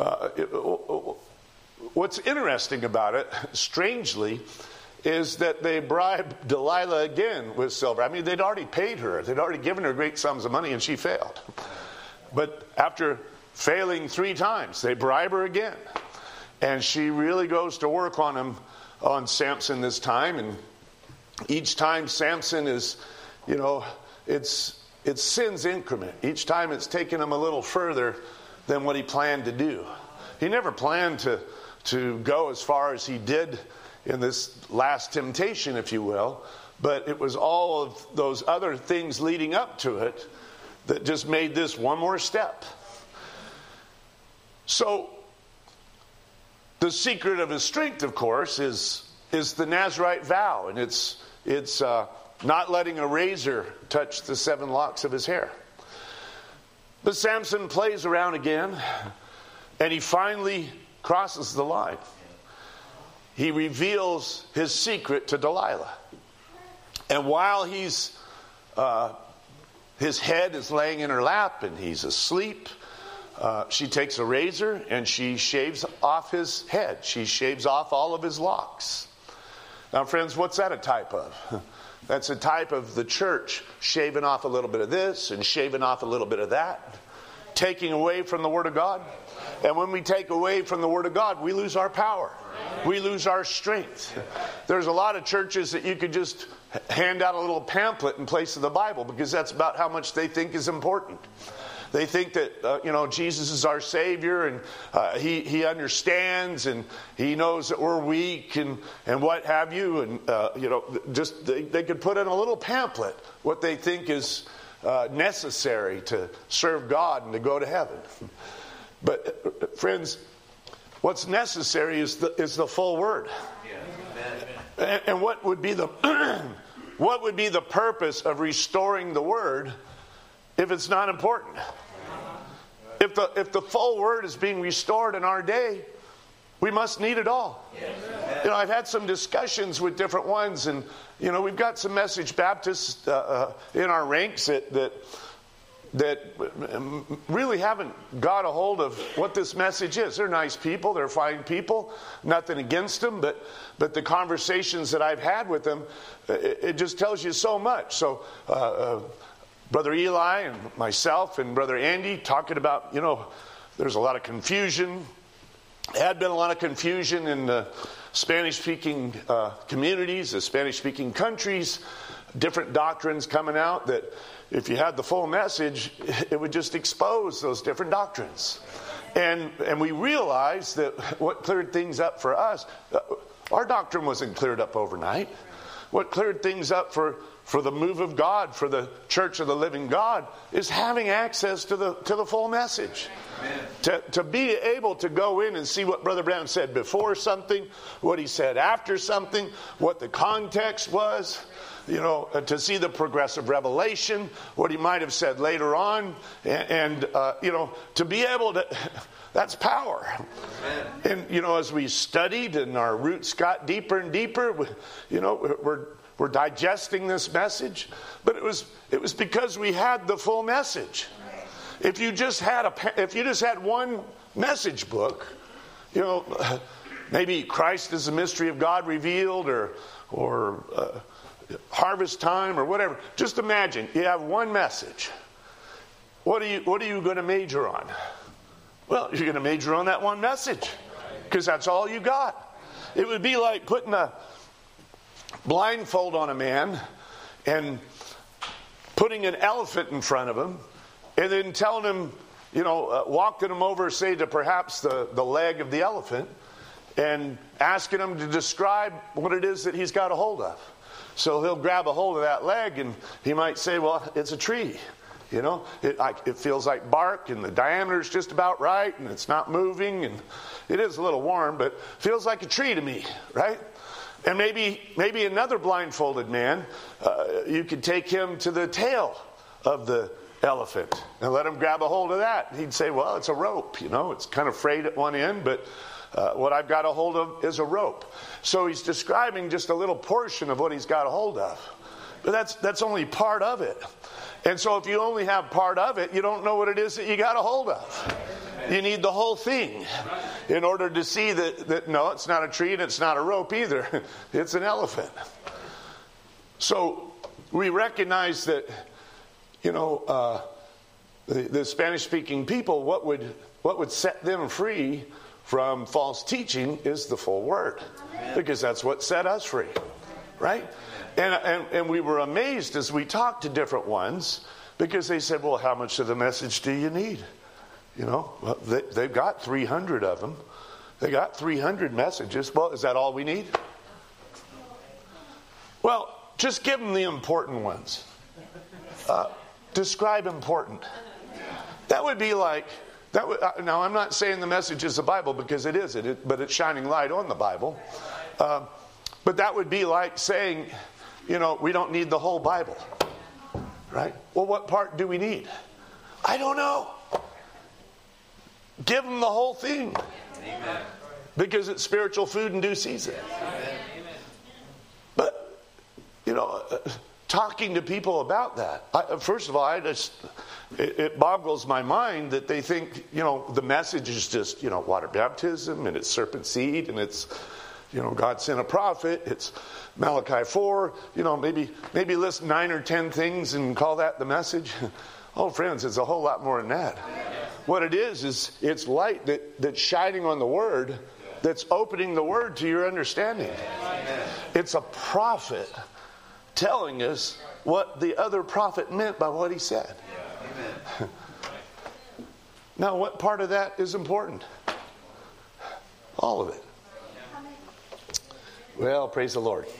what's interesting about it, strangely, is that they bribed Delilah again with silver. I mean, they'd already paid her. They'd already given her great sums of money, and she failed. But after failing 3 times, they bribe her again. And she really goes to work on Samson this time. And each time Samson is, it's sin's increment. Each time it's taken him a little further than what he planned to do. He never planned to go as far as he did in this last temptation, if you will, but it was all of those other things leading up to it that just made this one more step. So the secret of his strength, of course, is the Nazirite vow, and it's not letting a razor touch the 7 locks of his hair. But Samson plays around again, and he finally crosses the line. He reveals his secret to Delilah. And while his head is laying in her lap and he's asleep, she takes a razor and she shaves off his head. She shaves off all of his locks. Now, friends, what's that a type of? That's a type of the church shaving off a little bit of this and shaving off a little bit of that, taking away from the Word of God. And when we take away from the Word of God, we lose our power. We lose our strength. There's a lot of churches that you could just hand out a little pamphlet in place of the Bible because that's about how much they think is important. They think that, Jesus is our Savior and He understands and He knows that we're weak and what have you. And, just they could put in a little pamphlet what they think is necessary to serve God and to go to heaven. But, friends, what's necessary is the full Word. And what would be the what would be the purpose of restoring the Word if it's not important? If the full Word is being restored in our day, we must need it all. I've had some discussions with different ones, and we've got some Message Baptists in our ranks that really haven't got a hold of what this message is. They're nice people, they're fine people, nothing against them, but the conversations that I've had with them, it just tells you so much. So Brother Eli and myself and Brother Andy talking about, there's a lot of confusion. There had been a lot of confusion in the Spanish-speaking communities, the Spanish-speaking countries, different doctrines coming out that if you had the full message, it would just expose those different doctrines. And we realized that what cleared things up for us, our doctrine wasn't cleared up overnight. What cleared things up for the move of God, for the Church of the Living God, is having access to the full message. To be able to go in and see what Brother Branham said before something, what he said after something, what the context was, to see the progressive revelation, what he might have said later on, and to be able to, that's power. And, as we studied and our roots got deeper and deeper, we're digesting this message, but it was because we had the full message. If you just had one message book, maybe Christ is the mystery of God revealed, or harvest time, or whatever. Just imagine you have one message. What are you going to major on? Well, you're going to major on that one message because that's all you got. It would be like putting a blindfold on a man and putting an elephant in front of him and then telling him, walking him over, say, to perhaps the leg of the elephant and asking him to describe what it is that he's got a hold of. So he'll grab a hold of that leg and he might say, well, it's a tree. It feels like bark and the diameter is just about right and it's not moving and it is a little warm, but feels like a tree to me, right? And maybe another blindfolded man, you could take him to the tail of the elephant and let him grab a hold of that. He'd say, well, it's a rope, it's kind of frayed at one end, but what I've got a hold of is a rope. So he's describing just a little portion of what he's got a hold of. But that's only part of it. And so if you only have part of it, you don't know what it is that you got a hold of. You need the whole thing in order to see that no, it's not a tree and it's not a rope either. It's an elephant. So we recognize that, the Spanish-speaking people, what would set them free from false teaching is the full Word. Because that's what set us free. Right? And we were amazed as we talked to different ones because they said, well, how much of the message do you need? They've got 300 of them. They got 300 messages. Well, is that all we need? Well, just give them the important ones. Describe important. That would be like, now I'm not saying the message is the Bible because it is, but it's shining light on the Bible. But that would be like saying, we don't need the whole Bible. Right? Well, what part do we need? I don't know. Give them the whole thing. Amen. Because it's spiritual food in due season. Amen. But, talking to people about that, first of all, it boggles my mind that they think, the message is just, water baptism and it's serpent seed and it's, God sent a prophet. It's Malachi 4. Maybe list 9 or 10 things and call that the message. Oh, friends, it's a whole lot more than that. What it is it's light that's shining on the Word, that's opening the Word to your understanding. It's a prophet telling us what the other prophet meant by what he said. Now, what part of that is important? All of it. Well, praise the Lord.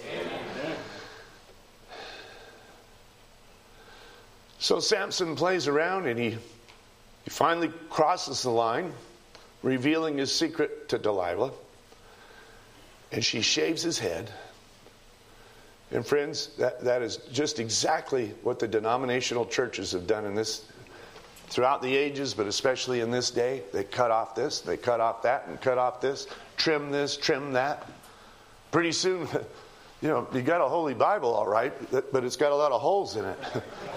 So Samson plays around and he finally crosses the line, revealing his secret to Delilah. And she shaves his head. And friends, that is just exactly what the denominational churches have done throughout the ages, but especially in this day. They cut off this, they cut off that, and cut off this, trim that. Pretty soon, you got a Holy Bible, all right, but it's got a lot of holes in it.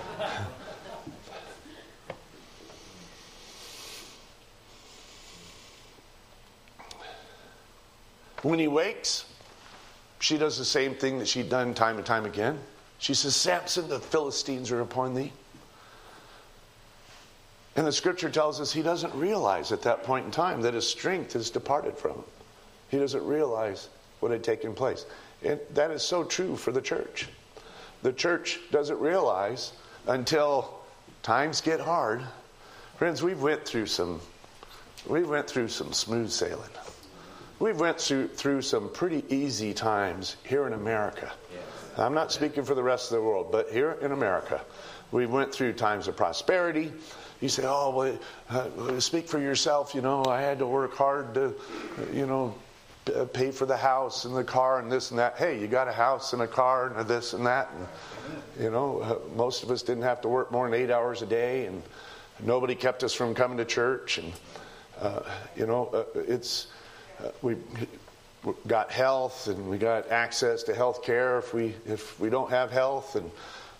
When he wakes, she does the same thing that she'd done time and time again. She says, Samson, the Philistines are upon thee. And the scripture tells us he doesn't realize at that point in time that his strength has departed from him. He doesn't realize what had taken place. And that is so true for the church. The church doesn't realize until times get hard. Friends, we went through some smooth sailing. We've went through some pretty easy times here in America. I'm not speaking for the rest of the world, but here in America, we went through times of prosperity. You say, speak for yourself. I had to work hard to, pay for the house and the car and this and that. Hey, you got a house and a car and this and that. And, most of us didn't have to work more than 8 hours a day, and nobody kept us from coming to church. And, we got health and we got access to health care if we don't have health, and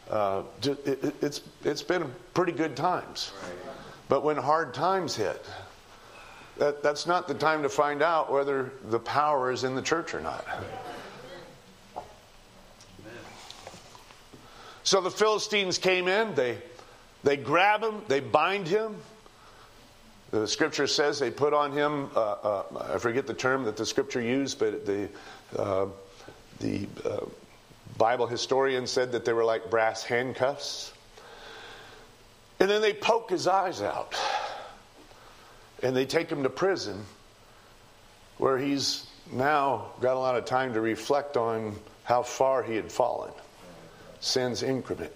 it's been pretty good times. But when hard times hit, that's not the time to find out whether the power is in the church or not. So the Philistines came in, they grab him, they bind him. The scripture says they put on him, I forget the term that the scripture used, but the Bible historian said that they were like brass handcuffs. And then they poke his eyes out. And they take him to prison, where he's now got a lot of time to reflect on how far he had fallen. Sin's increment.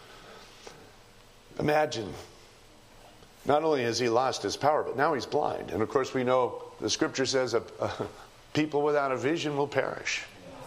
Imagine. Not only has he lost his power, but now he's blind. And of course we know the scripture says people without a vision will perish.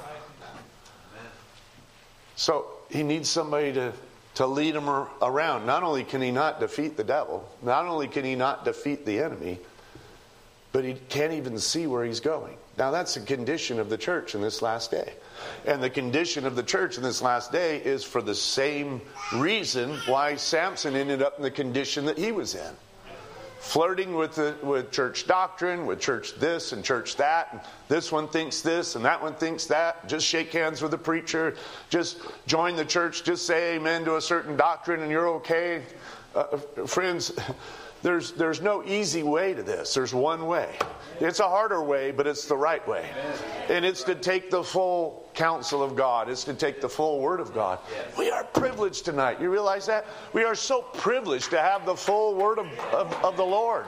So he needs somebody to lead him around. Not only can he not defeat the devil, not only can he not defeat the enemy, but he can't even see where he's going. Now that's the condition of the church in this last day. And the condition of the church in this last day is for the same reason why Samson ended up in the condition that he was in. Flirting with church doctrine, with church this and church that. And this one thinks this and that one thinks that. Just shake hands with the preacher. Just join the church. Just say amen to a certain doctrine and you're okay. Friends, there's no easy way to this. There's one way. It's a harder way, but it's the right way. And it's to take the full counsel of God. It's to take the full Word of God. We are privileged tonight. You realize that? We are so privileged to have the full Word of the Lord.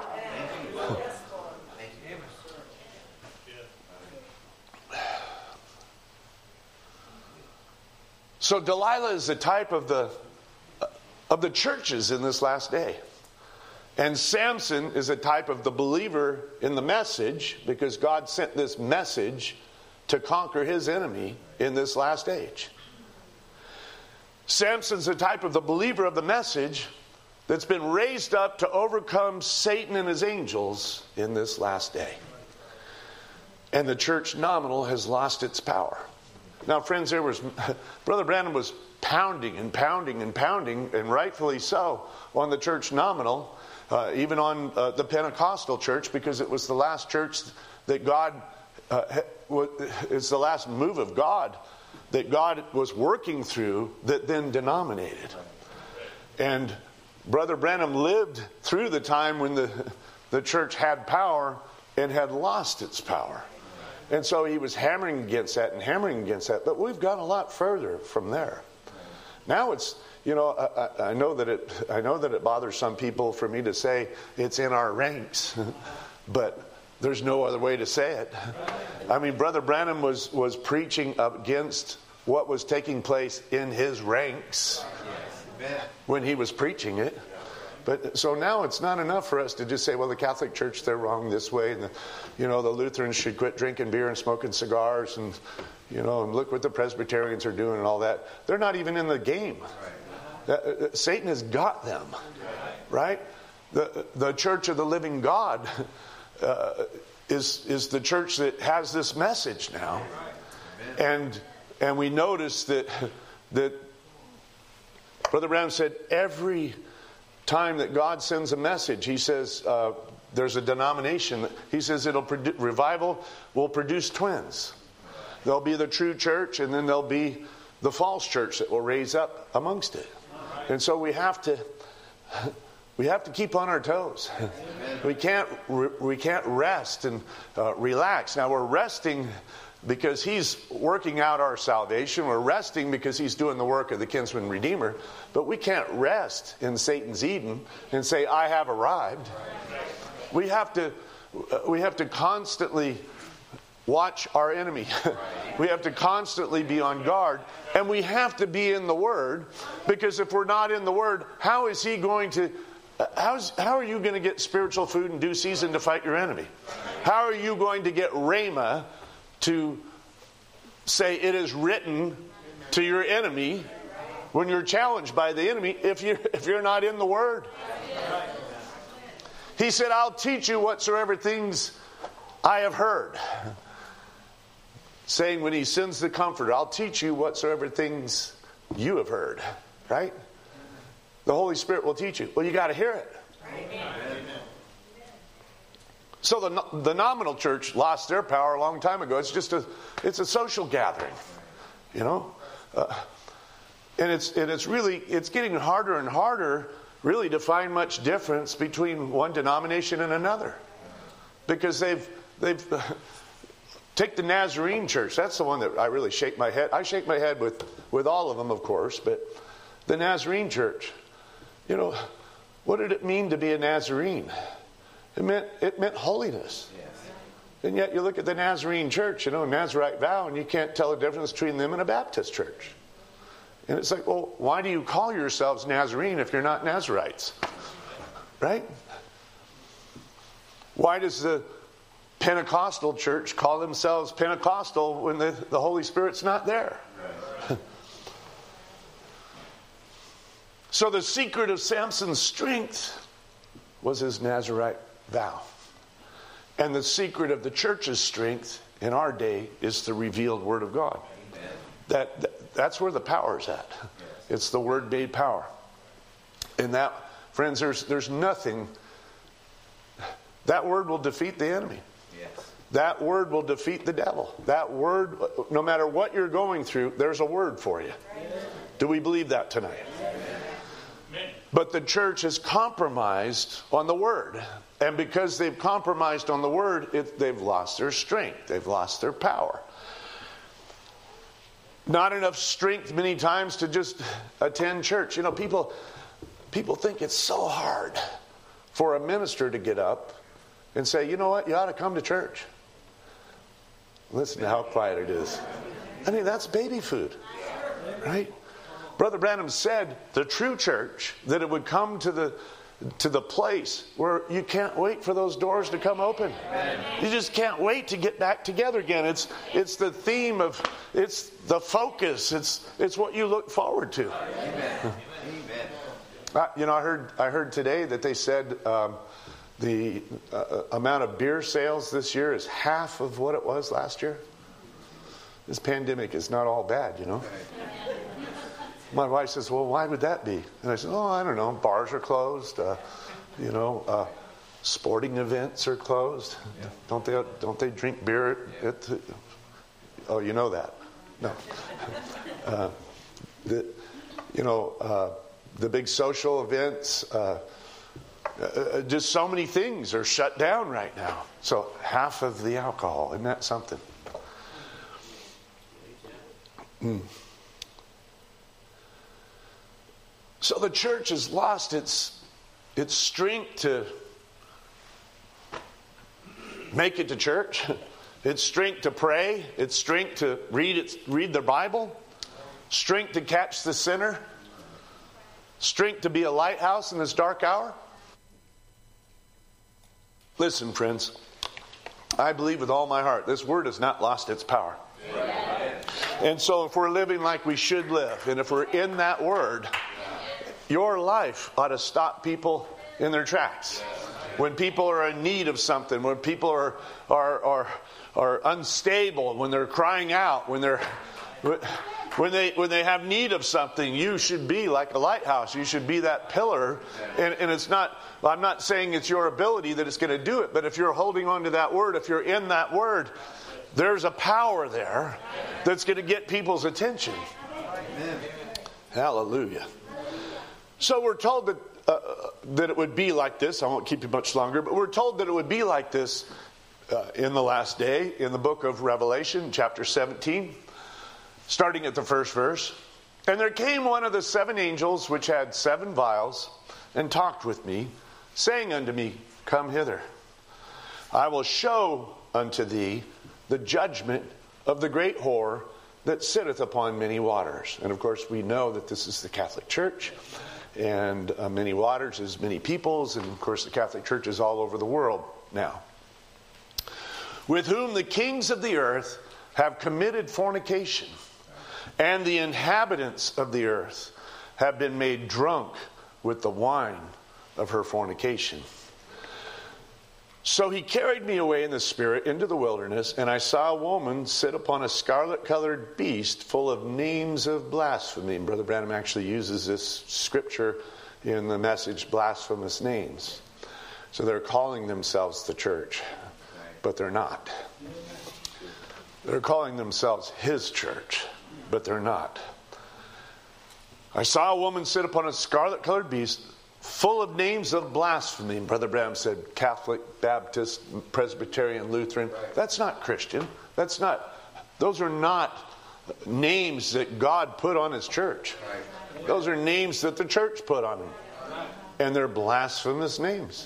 So Delilah is the type of the churches in this last day. And Samson is a type of the believer in the message, because God sent this message to conquer his enemy in this last age. Samson's a type of the believer of the message that's been raised up to overcome Satan and his angels in this last day. And the church nominal has lost its power. Now, friends, Brother Branham was pounding and pounding and pounding, and rightfully so, on the church nominal. Even on the Pentecostal church, because it was the last church that God it's the last move of God that God was working through that then denominated. And Brother Branham lived through the time when the church had power and had lost its power. And so he was hammering against that and hammering against that. But we've gone a lot further from there. Now it's, I know that it bothers some people for me to say it's in our ranks, but there's no other way to say it. I mean, Brother Branham was preaching against what was taking place in his ranks when he was preaching it. But so now it's not enough for us to just say, well, the Catholic Church, they're wrong this way, and the Lutherans should quit drinking beer and smoking cigars, and and look what the Presbyterians are doing and all that. They're not even in the game. Satan has got them, right? The Church of the Living God is the church that has this message now, and we notice that Brother Branham said every time that God sends a message, he says there's a denomination. He says revival will produce twins. There'll be the true church, and then there'll be the false church that will raise up amongst it. And so we have to keep on our toes. We can't rest and relax. Now we're resting because he's working out our salvation. We're resting because he's doing the work of the kinsman redeemer. But we can't rest in Satan's Eden and say, I have arrived. We have to constantly watch our enemy. We have to constantly be on guard. And we have to be in the Word, because if we're not in the Word, how are you going to get spiritual food in due season to fight your enemy? How are you going to get Rhema to say it is written to your enemy when you're challenged by the enemy if you're not in the Word? He said, I'll teach you whatsoever things I have heard. Saying when he sends the Comforter, I'll teach you whatsoever things you have heard. Right? The Holy Spirit will teach you. Well, you got to hear it. Amen. So the nominal church lost their power a long time ago. It's just it's a social gathering, and it's getting harder and harder really to find much difference between one denomination and another, because they've take the Nazarene church. That's the one that I really shake my head. I shake my head with all of them, of course, but the Nazarene church. What did it mean to be a Nazarene? It meant holiness. Yes. And yet you look at the Nazarene church, Nazarite vow, and you can't tell the difference between them and a Baptist church. And it's like, well, why do you call yourselves Nazarene if you're not Nazarites? Right? Why does the Pentecostal church call themselves Pentecostal when the Holy Spirit's not there? So the secret of Samson's strength was his Nazarite vow. And the secret of the church's strength in our day is the revealed Word of God. That's where the power is at. It's the Word made power. And that, friends, there's nothing. That Word will defeat the enemy. That Word will defeat the devil. That Word, no matter what you're going through, there's a Word for you. Do we believe that tonight? But the church has compromised on the Word. And because they've compromised on the Word, they've lost their strength. They've lost their power. Not enough strength many times to just attend church. People think it's so hard for a minister to get up and say, you know what, you ought to come to church. Listen to how quiet it is. That's baby food. Right? Brother Branham said the true church, that it would come to the place where you can't wait for those doors to come open. You just can't wait to get back together again. It's the theme of, it's the focus. It's what you look forward to. Amen. I heard today that they said the amount of beer sales this year is half of what it was last year. This pandemic is not all bad, My wife says, well, why would that be? And I said, I don't know. Bars are closed, Sporting events are closed. Yeah. Don't they drink beer at the, oh, you know that? No. The big social events, just so many things are shut down right now. So half of the alcohol, isn't that something? So the church has lost its strength to make it to church, its strength to pray, its strength to read the Bible, strength to catch the sinner, strength to be a lighthouse in this dark hour. Listen, friends, I believe with all my heart this word has not lost its power. Amen. And so if we're living like we should live, and if we're in that word, your life ought to stop people in their tracks. When people are in need of something, when people are unstable, when they're crying out, when they have need of something, you should be like a lighthouse. You should be that pillar. And it's not, I'm not saying it's your ability that it's going to do it, but if you're holding on to that word, if you're in that word, there's a power there that's going to get people's attention. Amen. Hallelujah. So we're told that it would be like this. I won't keep you much longer, but we're told that it would be like this in the last day in the book of Revelation, chapter 17, starting at the first verse. And there came one of the 7 angels which had 7 vials, and talked with me, saying unto me, Come hither. I will show unto thee the judgment of the great whore that sitteth upon many waters. And of course we know that this is the Catholic Church. And many waters is many peoples. And of course the Catholic Church is all over the world now. With whom the kings of the earth have committed fornication. And the inhabitants of the earth have been made drunk with the wine of her fornication. So he carried me away in the spirit into the wilderness, and I saw a woman sit upon a scarlet-colored beast full of names of blasphemy. And Brother Branham actually uses this scripture in the message, Blasphemous Names. So they're calling themselves the church, but they're not. They're calling themselves his church, but they're not. I saw a woman sit upon a scarlet-colored beast full of names of blasphemy. And Brother Branham said Catholic, Baptist, Presbyterian, Lutheran. That's not Christian. Those are not names that God put on his church. Those are names that the church put on him. And they're blasphemous names.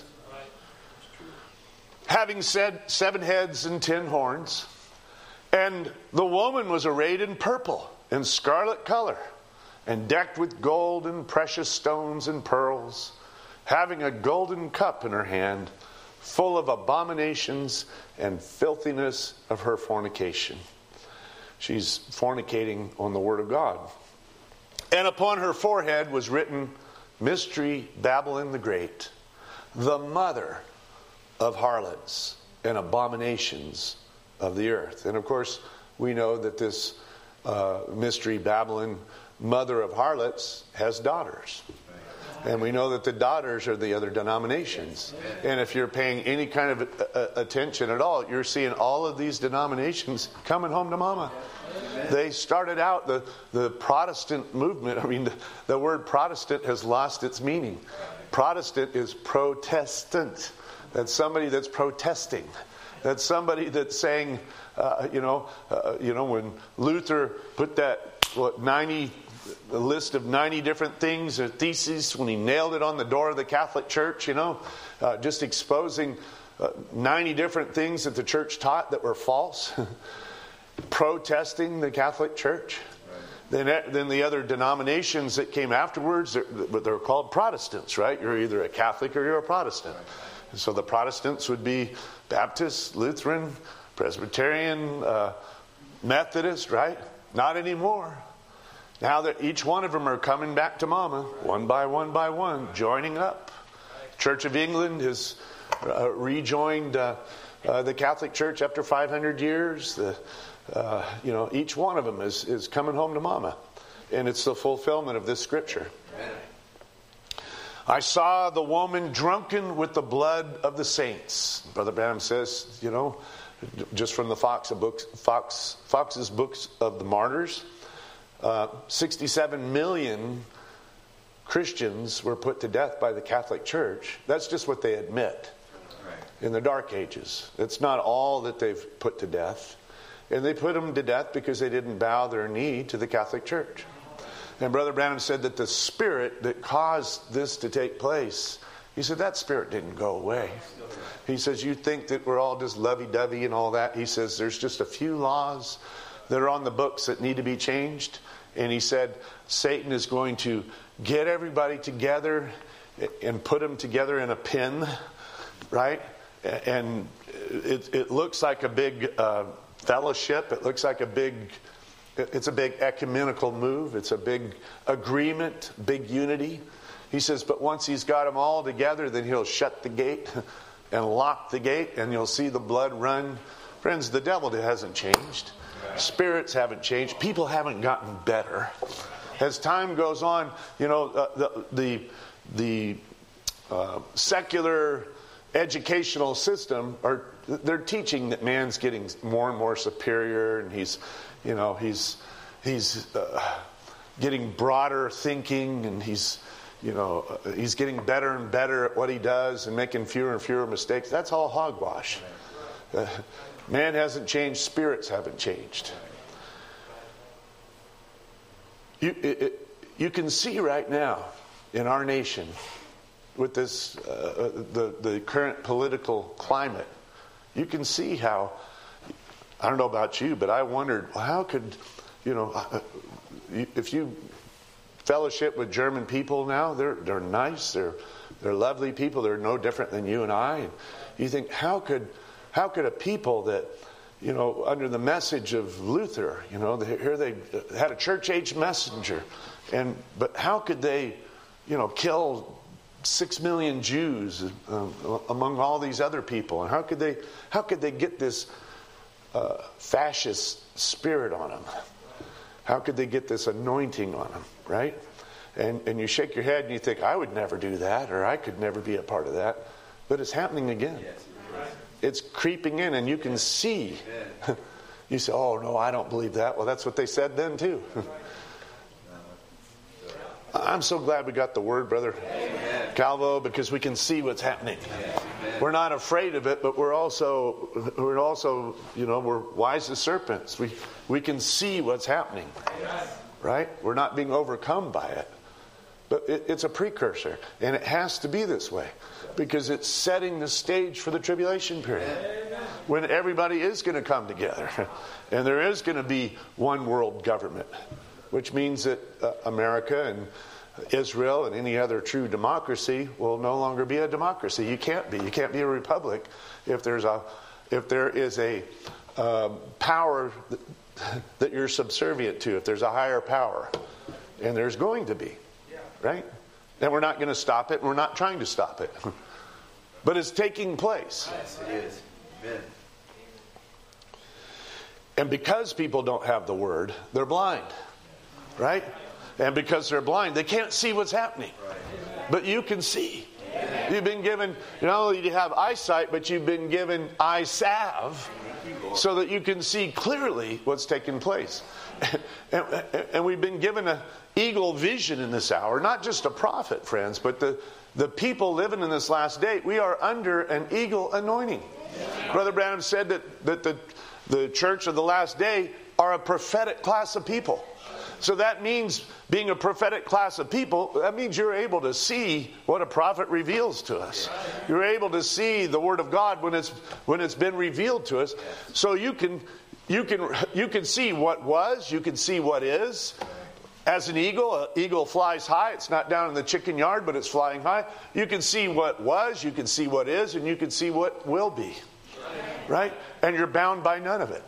Having said 7 heads and 10 horns, and the woman was arrayed in purple and scarlet color, and decked with gold and precious stones and pearls, having a golden cup in her hand, full of abominations and filthiness of her fornication. She's fornicating on the Word of God. And upon her forehead was written, Mystery Babylon the Great, the mother of harlots and abominations of the earth. And of course, we know that this Mystery Babylon, mother of harlots, has daughters. And we know that the daughters are the other denominations. And if you're paying any kind of attention at all, you're seeing all of these denominations coming home to mama. They started out the Protestant movement. I mean, the word Protestant has lost its meaning. Protestant is protestant. That's somebody that's protesting. That's somebody that's saying, when Luther put that a list of 90 different things, a thesis, when he nailed it on the door of the Catholic Church, just exposing 90 different things that the church taught that were false, protesting the Catholic Church. Right. Then the other denominations that came afterwards, they're called Protestants, right? You're either a Catholic or you're a Protestant. Right. And so the Protestants would be Baptist, Lutheran, Presbyterian, Methodist, right? Not anymore. Now that each one of them are coming back to mama, one by one, joining up. Church of England has rejoined the Catholic Church after 500 years. Each one of them is coming home to mama. And it's the fulfillment of this scripture. I saw the woman drunken with the blood of the saints. Brother Branham says, just from the Fox's books of the martyrs, 67 million Christians were put to death by the Catholic Church. That's just what they admit in the Dark Ages. It's not all that they've put to death. And they put them to death because they didn't bow their knee to the Catholic Church. And Brother Branham said that the spirit that caused this to take place, he said that spirit didn't go away. He says, you think that we're all just lovey-dovey and all that. He says there's just a few laws that are on the books that need to be changed. And he said Satan is going to get everybody together and put them together in a pen, right? And it looks like a big fellowship. It looks like it's a big ecumenical move. It's a big agreement, big unity. He says, but once he's got them all together, then he'll shut the gate and lock the gate, and you'll see the blood run. Friends, the devil hasn't changed. Spirits haven't changed. People haven't gotten better. As time goes on, the secular educational system they're teaching that man's getting more and more superior, and he's getting broader thinking, and he's getting better and better at what he does and making fewer and fewer mistakes. That's all hogwash. Man hasn't changed. Spirits haven't changed. You can see right now in our nation with this the current political climate, you can see how, I don't know about you, but I wondered, how could, if you fellowship with German people now, they're nice, they're lovely people, they're no different than you and I. And you think, how could a people that, under the message of Luther, here they had a church-age messenger, but how could they, kill 6 million Jews among all these other people, and how could they get this fascist spirit on them? How could they get this anointing on them, right? And you shake your head and you think, I would never do that, or I could never be a part of that. But it's happening again. It's creeping in, and you can see. You say, oh, no, I don't believe that. Well, that's what they said then, too. I'm so glad we got the word, Brother Calvo, because we can see what's happening. We're not afraid of it, but we're also, we're wise as serpents. We can see what's happening, right? We're not being overcome by it. But it's a precursor, and it has to be this way, because it's setting the stage for the tribulation period, when everybody is going to come together, and there is going to be one world government, which means that America and Israel and any other true democracy will no longer be a democracy. You can't be a republic if there is a power that you're subservient to, if there's a higher power, and there's going to be. Right? And we're not going to stop it. We're not trying to stop it. But it's taking place. Yes, it is. Amen. And because people don't have the word, they're blind. Right? And because they're blind, they can't see what's happening. But you can see. You've been given, not only do you have eyesight, but you've been given eye salve so that you can see clearly what's taking place. And we've been given an eagle vision in this hour, not just a prophet, friends, but the people living in this last day. We are under an eagle anointing. Brother Branham said that the church of the last day are a prophetic class of people. So that means, being a prophetic class of people, that means you're able to see what a prophet reveals to us. You're able to see the Word of God when it's been revealed to us. So you can see what was, you can see what is. As an eagle flies high. It's not down in the chicken yard, but it's flying high. You can see what was, you can see what is, and you can see what will be. Right? And you're bound by none of it.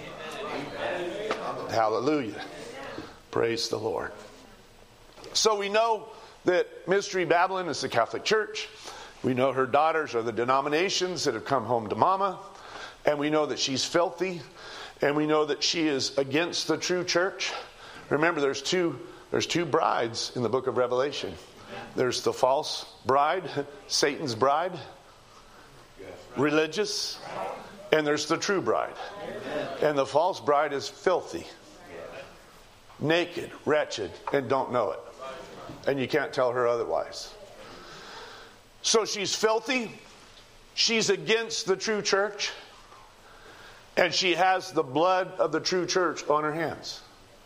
Hallelujah. Praise the Lord. So we know that Mystery Babylon is the Catholic Church. We know her daughters are the denominations that have come home to Mama. And we know that she's filthy. And we know that she is against the true church. Remember, there's two brides in the book of Revelation. There's the false bride, Satan's bride, religious, and there's the true bride. And the false bride is filthy, naked, wretched, and don't know it. And you can't tell her otherwise. So she's filthy, she's against the true church, and she has the blood of the true church on her hands.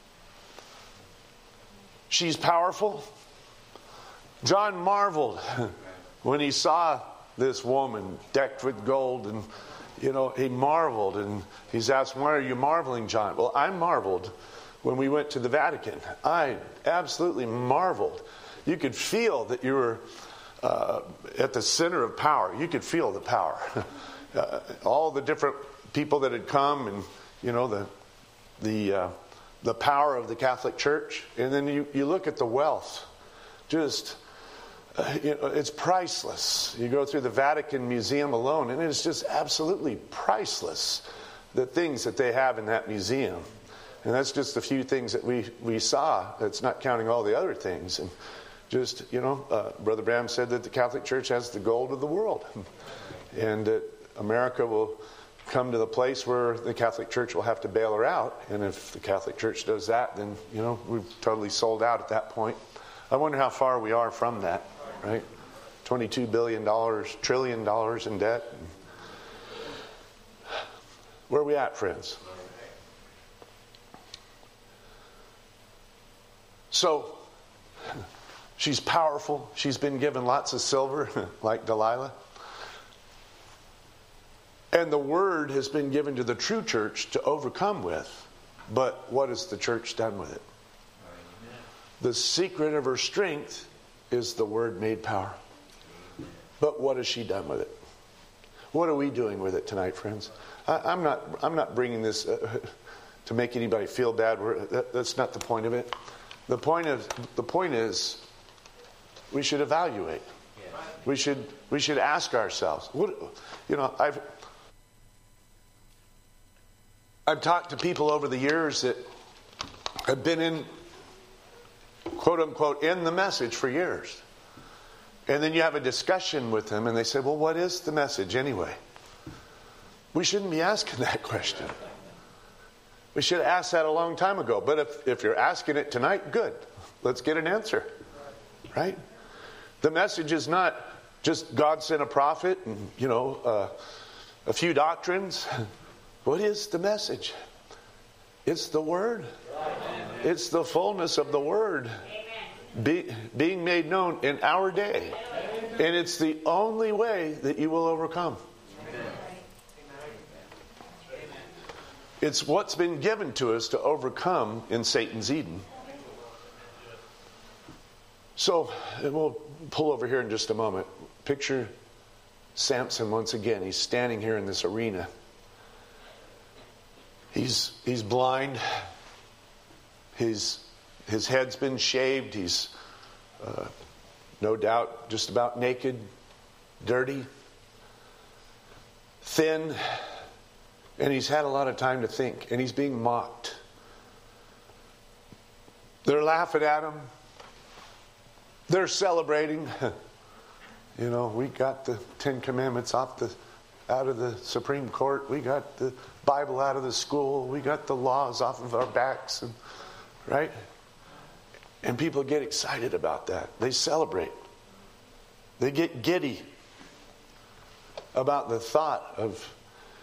She's powerful. John marveled when he saw this woman decked with gold, and he marveled, and he's asked, "Why are you marveling, John?" Well, I marveled when we went to the Vatican. I absolutely marveled. You could feel that you were at the center of power. You could feel the power. All the different people that had come, and the power of the Catholic Church. And then you look at the wealth. Just it's priceless. You go through the Vatican Museum alone, and it's just absolutely priceless, the things that they have in that museum. And that's just a few things that we saw. That's not counting all the other things. And just, Brother Bram said that the Catholic Church has the gold of the world. And that America will come to the place where the Catholic Church will have to bail her out. And if the Catholic Church does that, then, we've totally sold out at that point. I wonder how far we are from that, right? $22 billion, trillion in debt. Where are we at, friends? So, she's powerful. She's been given lots of silver, like Delilah. And the word has been given to the true church to overcome with. But what has the church done with it? The secret of her strength is the word made power. But what has she done with it? What are we doing with it tonight, friends? I'm not bringing this to make anybody feel bad. That's not the point of it. The point is, we should evaluate. We should ask ourselves. I've talked to people over the years that have been in, quote unquote, in the message for years. And then you have a discussion with them and they say, "Well, what is the message anyway?" We shouldn't be asking that question. We should have asked that a long time ago. But if you're asking it tonight, good. Let's get an answer. Right? The message is not just God sent a prophet and, a few doctrines. What is the message? It's the Word. Amen. It's the fullness of the Word being made known in our day. Amen. And it's the only way that you will overcome. Amen. It's what's been given to us to overcome in Satan's Eden. So, and we'll pull over here in just a moment. Picture Samson once again. He's standing here in this arena. He's blind. His head's been shaved. He's no doubt just about naked, dirty, thin, and he's had a lot of time to think, and he's being mocked. They're laughing at him. They're celebrating. We got the Ten Commandments out of the Supreme Court. We got the Bible out of the school. We got the laws off of our backs, right? And people get excited about that. They celebrate. They get giddy about the thought of,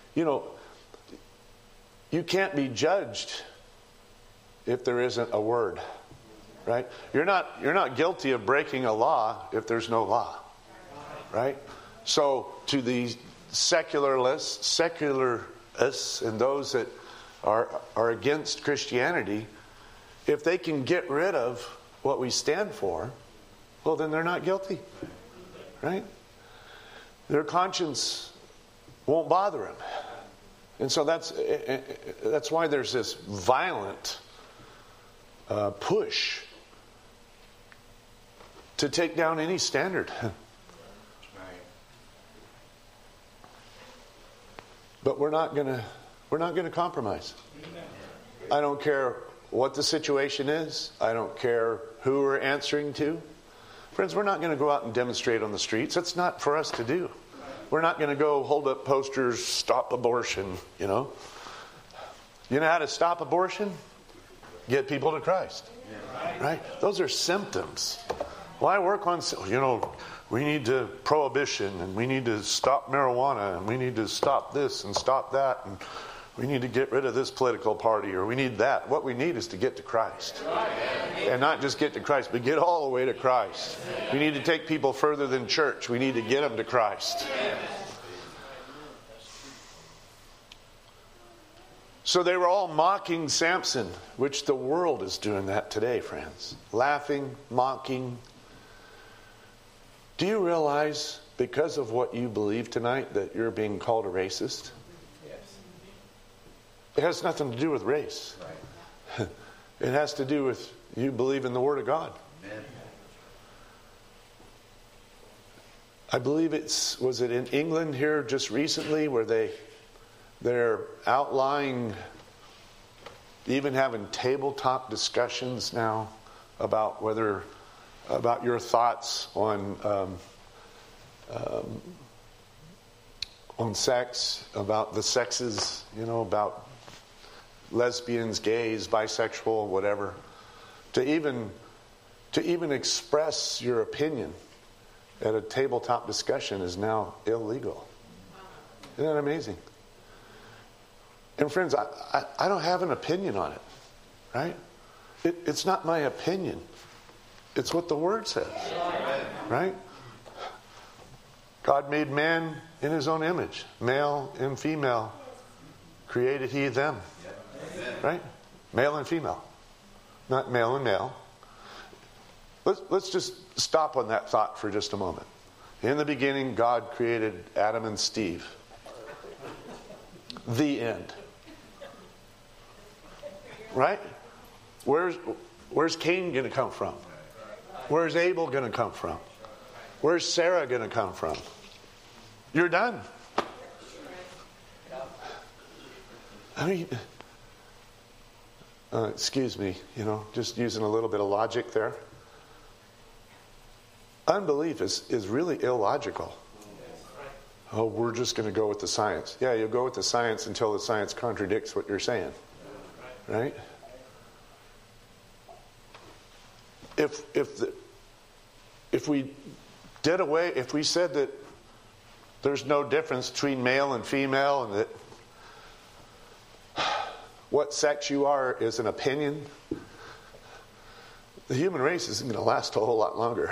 you can't be judged if there isn't a word, right? You're not guilty of breaking a law if there's no law, right? So to the secularists, and those that are against Christianity, if they can get rid of what we stand for, well, then they're not guilty, right? Their conscience won't bother them. And so that's why there's this violent push to take down any standard. But we're not going to compromise. I don't care what the situation is. I don't care who we're answering to. Friends, we're not going to go out and demonstrate on the streets. That's not for us to do. We're not going to go hold up posters, stop abortion, You know how to stop abortion? Get people to Christ. Right? Those are symptoms. Why work on, we need to prohibition, and we need to stop marijuana, and we need to stop this and stop that, and we need to get rid of this political party, or we need that. What we need is to get to Christ. And not just get to Christ, but get all the way to Christ. We need to take people further than church. We need to get them to Christ. So they were all mocking Samson, which the world is doing that today, friends. Laughing, mocking. Do you realize, because of what you believe tonight, that you're being called a racist? Yes. It has nothing to do with race. Right. It has to do with you believe in the Word of God. Amen. I believe was it in England here just recently where they're outlying, even having tabletop discussions now about your thoughts on sex, about the sexes, about lesbians, gays, bisexual, whatever. To even express your opinion at a tabletop discussion is now illegal. Isn't that amazing? And friends, I don't have an opinion on it, right? It's not my opinion. It's what the Word says, right? God made man in His own image. Male and female created He them, right? Male and female, not male and male. Let's just stop on that thought for just a moment. In the beginning, God created Adam and Steve. The end. Right? Where's Cain going to come from? Where's Abel going to come from? Where's Sarah going to come from? You're done. I mean, excuse me, just using a little bit of logic there. Unbelief is really illogical. Oh, we're just going to go with the science. Yeah, you'll go with the science until the science contradicts what you're saying. Right? If we said that there's no difference between male and female, and that what sex you are is an opinion, the human race isn't going to last a whole lot longer.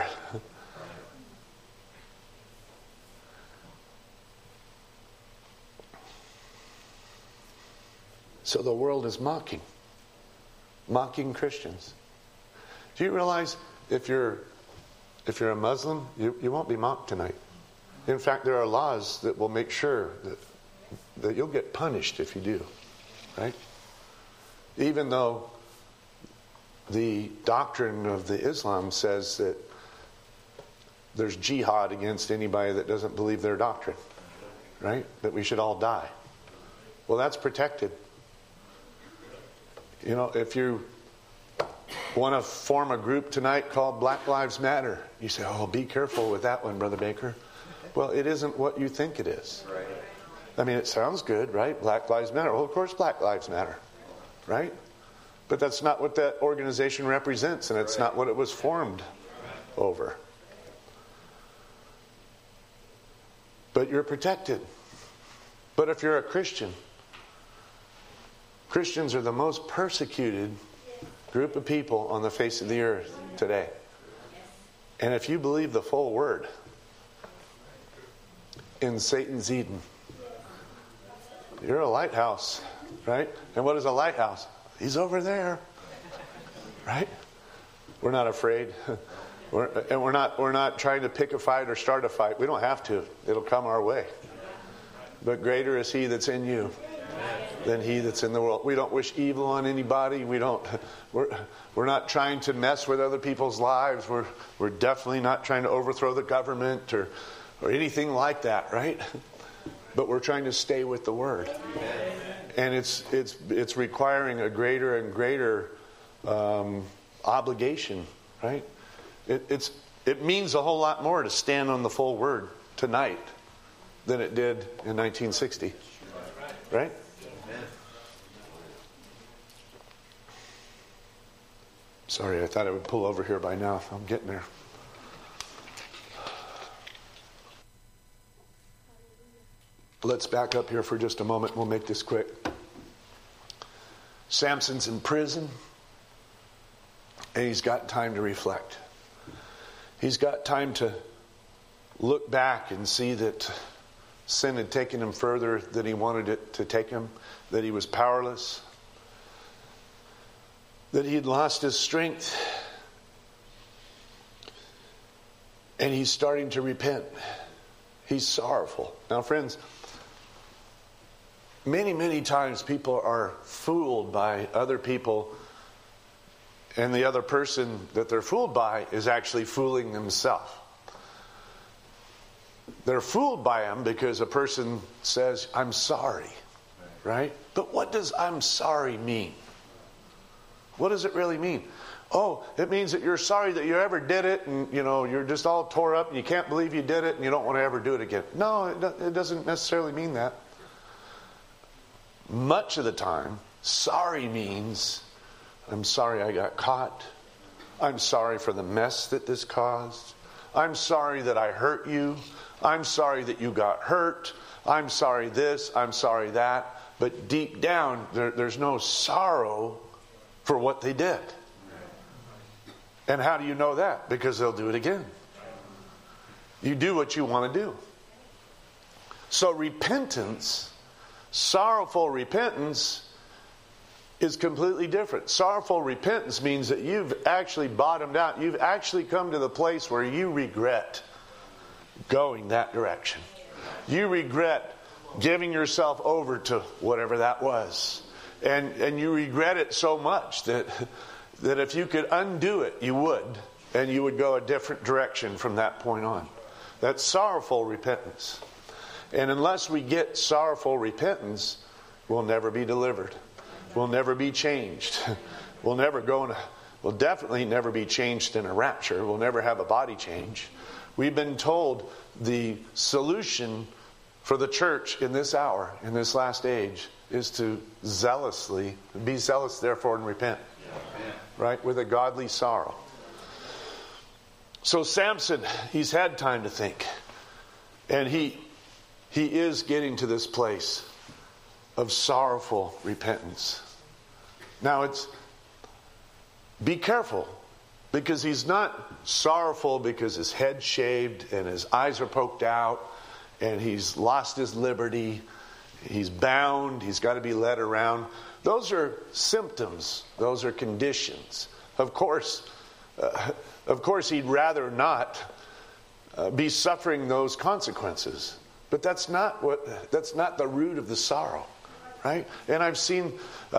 So the world is mocking Christians. Do you realize if you're a Muslim, you won't be mocked tonight? In fact, there are laws that will make sure that you'll get punished if you do, right? Even though the doctrine of the Islam says that there's jihad against anybody that doesn't believe their doctrine, right? That we should all die. Well, that's protected. If you want to form a group tonight called Black Lives Matter, you say, oh, be careful with that one, Brother Baker. Well, it isn't what you think it is. Right. I mean, it sounds good, right? Black Lives Matter. Well, of course Black Lives Matter, right? But that's not what that organization represents, and it's not what it was formed over. But you're protected. But if you're a Christian, Christians are the most persecuted group of people on the face of the earth today. And if you believe the full word, in Satan's Eden, you're a lighthouse, right? And what is a lighthouse? He's over there, right? We're not afraid. We're not trying to pick a fight or start a fight. We don't have to. It'll come our way. But greater is He that's in you than he that's in the world. We don't wish evil on anybody. We're not trying to mess with other people's lives. We're definitely not trying to overthrow the government or anything like that, right? But we're trying to stay with the Word. And it's requiring a greater and greater obligation, right? It's it means a whole lot more to stand on the full word tonight than it did in 1960. Right? Sorry, I thought I would pull over here by now. I'm getting there. Let's back up here for just a moment. We'll make this quick. Samson's in prison, and he's got time to reflect. He's got time to look back and see that sin had taken him further than he wanted it to take him, that he was powerless, that he had lost his strength, and he's starting to repent. He's sorrowful. Now, friends, many times people are fooled by other people, and the other person that they're fooled by is actually fooling themselves. They're fooled by him because a person says, I'm sorry, right? But what does I'm sorry mean? What does it really mean? Oh, it means that you're sorry that you ever did it, and you're just all tore up and you can't believe you did it and you don't want to ever do it again. No, it doesn't necessarily mean that. Much of the time, sorry means, I'm sorry I got caught. I'm sorry for the mess that this caused. I'm sorry that I hurt you. I'm sorry that you got hurt. I'm sorry this. I'm sorry that. But deep down, there's no sorrow for what they did. And how do you know that? Because they'll do it again. You do what you want to do. So repentance, sorrowful repentance, is completely different. Sorrowful repentance means that you've actually bottomed out. You've actually come to the place where you regret going that direction. You regret giving yourself over to whatever that was. And you regret it so much that if you could undo it, you would. And you would go a different direction from that point on. That's sorrowful repentance. And unless we get sorrowful repentance, we'll never be delivered. We'll never be changed. We'll definitely never be changed in a rapture. We'll never have a body change. We've been told the solution for the church in this hour, in this last age, is to be zealous therefore and repent. Right? With a godly sorrow. So Samson, he's had time to think. And he is getting to this place of sorrowful repentance. Now be careful, because he's not sorrowful because his head's shaved and his eyes are poked out and he's lost his liberty, he's bound, he's got to be led around. Those are symptoms. Those are conditions. Of course, he'd rather not be suffering those consequences. But that's not the root of the sorrow, right? And I've seen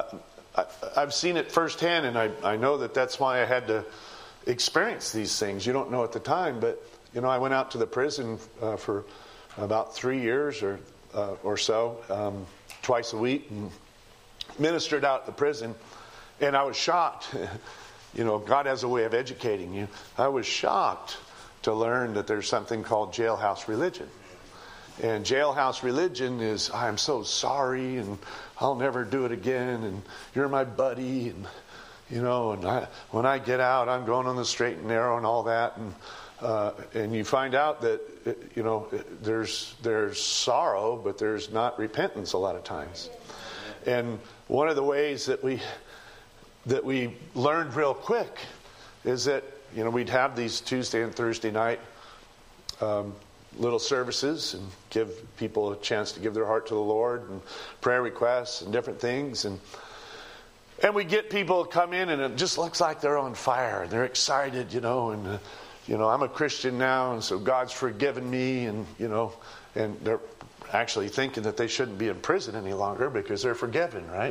it firsthand, and I know that's why I had to experience these things. You don't know at the time, but I went out to the prison for about 3 years or so, twice a week, and ministered out at the prison, and I was shocked. God has a way of educating you. I was shocked to learn that there's something called jailhouse religion. And jailhouse religion is, I'm so sorry, and I'll never do it again, and you're my buddy, and when I get out, I'm going on the straight and narrow and all that, and you find out that there's sorrow, but there's not repentance a lot of times. And one of the ways that we learned real quick is that we'd have these Tuesday and Thursday night little services and give people a chance to give their heart to the Lord, and prayer requests and different things, and we get people come in and it just looks like they're on fire and they're excited, and I'm a Christian now, and so God's forgiven me, and they're actually thinking that they shouldn't be in prison any longer because they're forgiven, right?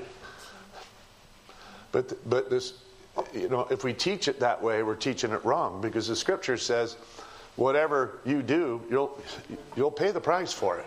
But this, if we teach it that way, we're teaching it wrong, because the Scripture says, whatever you do, you'll pay the price for it,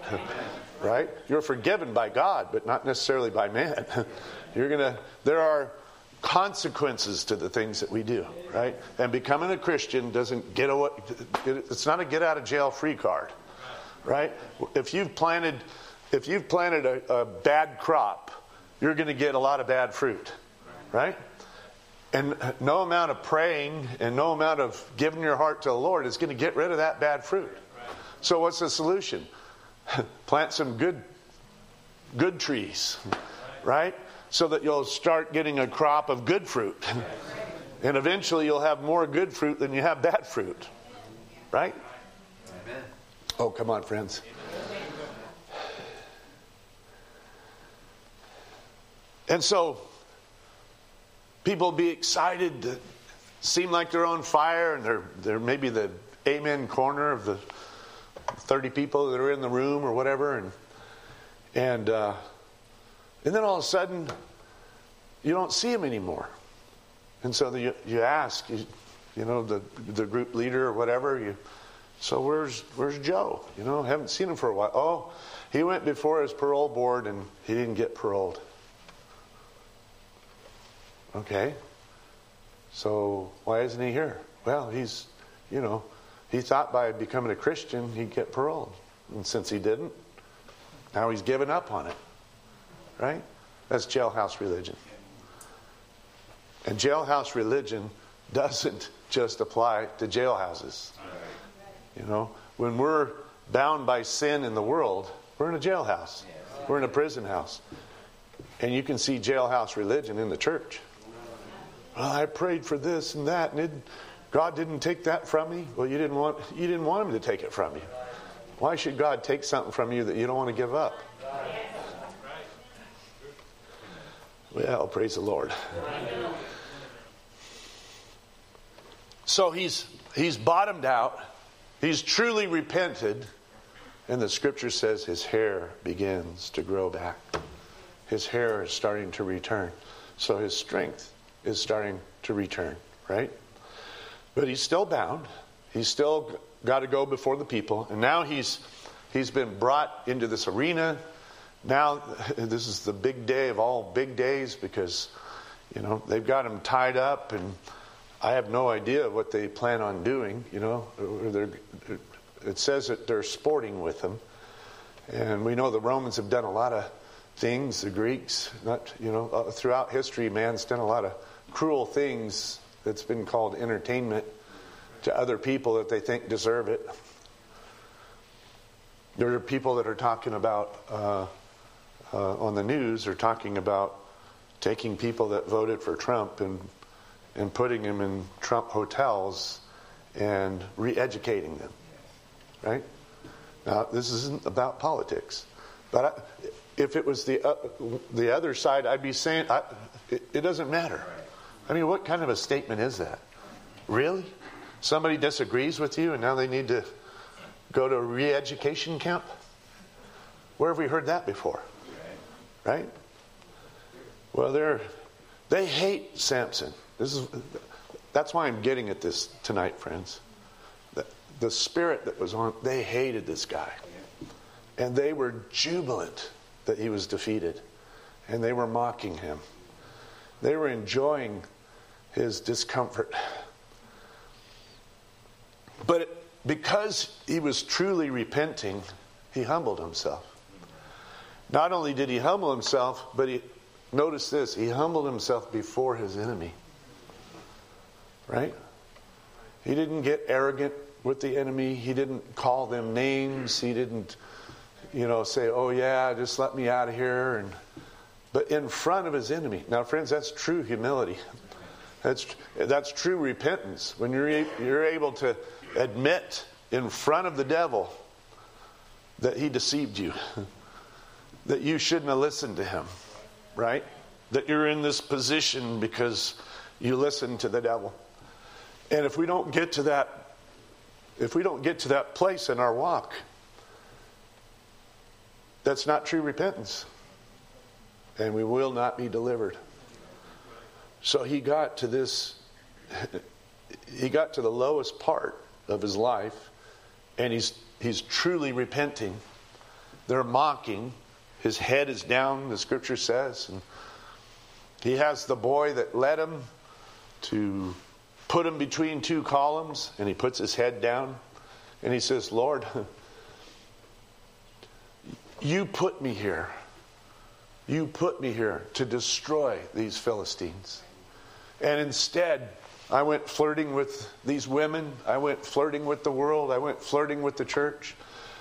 right? You're forgiven by God, but not necessarily by man. There are consequences to the things that we do, right? And becoming a Christian doesn't get away. It's not a get out of jail free card, right? If you've planted a bad crop, you're going to get a lot of bad fruit, right? And no amount of praying and no amount of giving your heart to the Lord is going to get rid of that bad fruit. So what's the solution? Plant some good trees, right? So that you'll start getting a crop of good fruit. And eventually you'll have more good fruit than you have bad fruit. Right? Amen. Oh, come on, friends. And so people be excited to seem like they're on fire, and they're maybe the amen corner of the 30 people that are in the room or whatever, and then all of a sudden you don't see them anymore. And so you ask, the group leader or whatever, so where's Joe? Haven't seen him for a while. Oh, he went before his parole board and he didn't get paroled. Okay. So why isn't he here? Well, he thought by becoming a Christian he'd get paroled. And since he didn't, now he's given up on it. Right? That's jailhouse religion. And jailhouse religion doesn't just apply to jailhouses. When we're bound by sin in the world, we're in a jailhouse. We're in a prison house. And you can see jailhouse religion in the church. Well, I prayed for this and that, and God didn't take that from me. Well, you didn't want him to take it from you. Why should God take something from you that you don't want to give up? Well, praise the Lord. So he's bottomed out. He's truly repented. And the scripture says his hair begins to grow back. His hair is starting to return. So his strength is starting to return, right? But he's still bound. He's still got to go before the people. And now he's been brought into this arena. Now this is the big day of all big days, because they've got him tied up, and I have no idea what they plan on doing. It says that they're sporting with him, and we know the Romans have done a lot of things. The Greeks, throughout history, man's done a lot of cruel things that's been called entertainment to other people that they think deserve it. There are people that are talking about on the news are talking about taking people that voted for Trump and putting them in Trump hotels and re-educating them. Right? Now, this isn't about politics, but if it was the other side, I'd be saying it doesn't matter. I mean, what kind of a statement is that? Really? Somebody disagrees with you and now they need to go to a re-education camp? Where have we heard that before? Right? Well, they hate Samson. That's why I'm getting at this tonight, friends. The spirit that was on, they hated this guy. And they were jubilant that he was defeated. And they were mocking him. They were enjoying his discomfort. But because he was truly repenting, he humbled himself. Not only did he humble himself, but notice this, he humbled himself before his enemy. Right? He didn't get arrogant with the enemy. He didn't call them names. He didn't, say, oh yeah, just let me out of here. But in front of his enemy. Now, friends, that's true humility. That's true repentance. When you're able to admit in front of the devil that he deceived you, that you shouldn't have listened to him, right? That you're in this position because you listened to the devil. And if we don't get to that place in our walk, that's not true repentance. And we will not be delivered. So he got to the lowest part of his life, and he's truly repenting. They're mocking. His head is down, the scripture says, He has the boy that led him to put him between two columns, and he puts his head down and he says, Lord, you put me here. You put me here to destroy these Philistines. And instead, I went flirting with these women. I went flirting with the world. I went flirting with the church.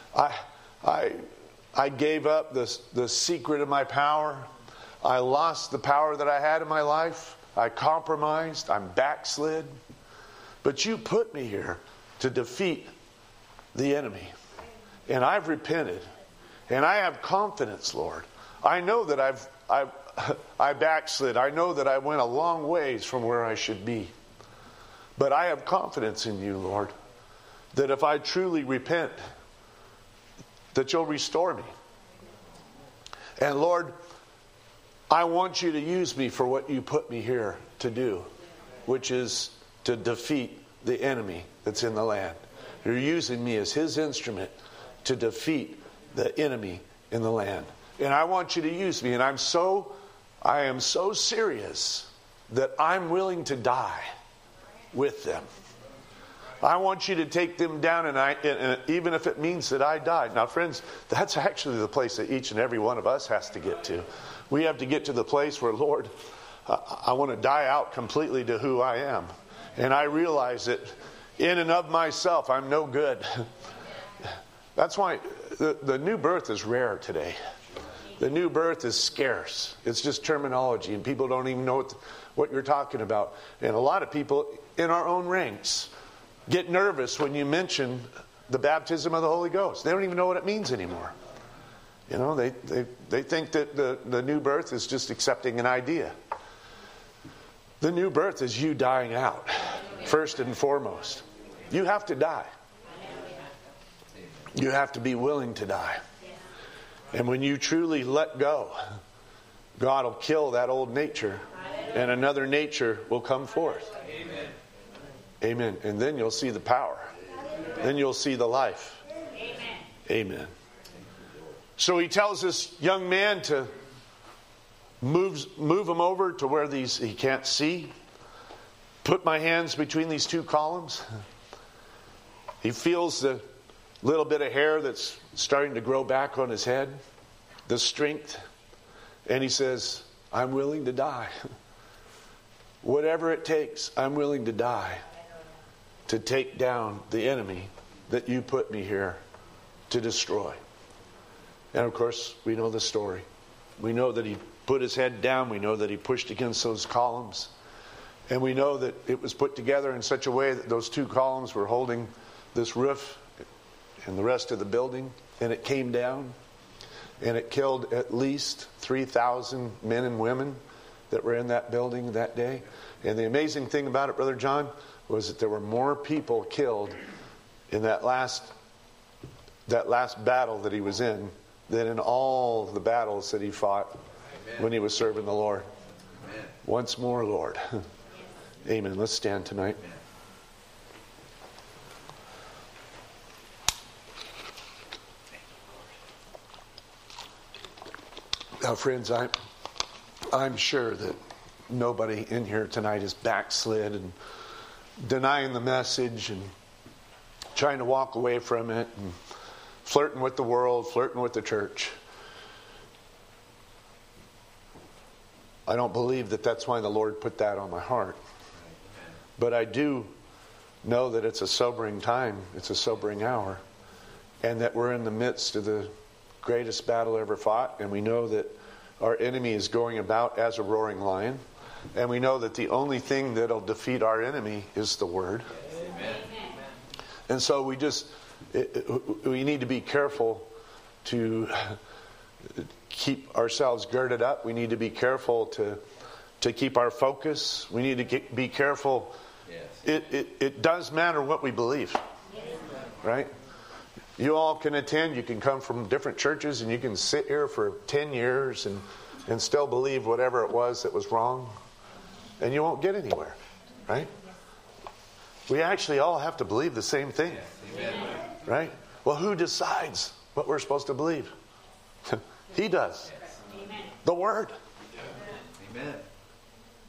I gave up the secret of my power. I lost the power that I had in my life. I compromised. I'm backslid. But you put me here to defeat the enemy. And I've repented. And I have confidence, Lord. I know that I backslid. I know that I went a long ways from where I should be. But I have confidence in you, Lord, that if I truly repent, that you'll restore me. And Lord, I want you to use me for what you put me here to do, which is to defeat the enemy that's in the land. You're using me as his instrument to defeat the enemy in the land. And I want you to use me. And I am so serious that I'm willing to die with them. I want you to take them down, and even if it means that I die. Now, friends, that's actually the place that each and every one of us has to get to. We have to get to the place where, Lord, I want to die out completely to who I am. And I realize that in and of myself, I'm no good. That's why the new birth is rare today. The new birth is scarce. It's just terminology, and people don't even know what you're talking about. And a lot of people in our own ranks get nervous when you mention the baptism of the Holy Ghost. They don't even know what it means anymore. You know, they think that the new birth is just accepting an idea. The new birth is you dying out, first and foremost. You have to die. You have to be willing to die. And when you truly let go, God will kill that old nature, and another nature will come forth. Amen. And then you'll see the power. Then you'll see the life. Amen. So he tells this young man to move him over to where he can't see. Put my hands between these two columns. He feels the little bit of hair that's starting to grow back on his head. The strength. And he says, I'm willing to die. Whatever it takes, I'm willing to die to take down the enemy that you put me here to destroy. And of course, we know the story. We know that he put his head down. We know that he pushed against those columns. And we know that it was put together in such a way that those two columns were holding this roof and the rest of the building. And it came down. And it killed at least 3,000 men and women that were in that building that day. And the amazing thing about it, Brother John, was that there were more people killed in that last battle that he was in than in all the battles that he fought when he was serving the Lord. Amen. Once more, Lord. Amen. Let's stand tonight. Now, friends, I'm sure that nobody in here tonight is backslid and denying the message and trying to walk away from it and flirting with the world, flirting with the church. I don't believe that that's why the Lord put that on my heart. But I do know that it's a sobering time, it's a sobering hour, and that we're in the midst of the greatest battle ever fought, and we know that our enemy is going about as a roaring lion, and we know that the only thing that'll defeat our enemy is the Word. Amen. And so we need to be careful to keep ourselves girded up. We need to be careful to keep our focus. We need to be careful. Yes. It does matter what we believe, right? You all can attend. You can come from different churches, and you can sit here for 10 years and still believe whatever it was that was wrong, and you won't get anywhere, right? We actually all have to believe the same thing, right? Well, who decides what we're supposed to believe? He does. The Word.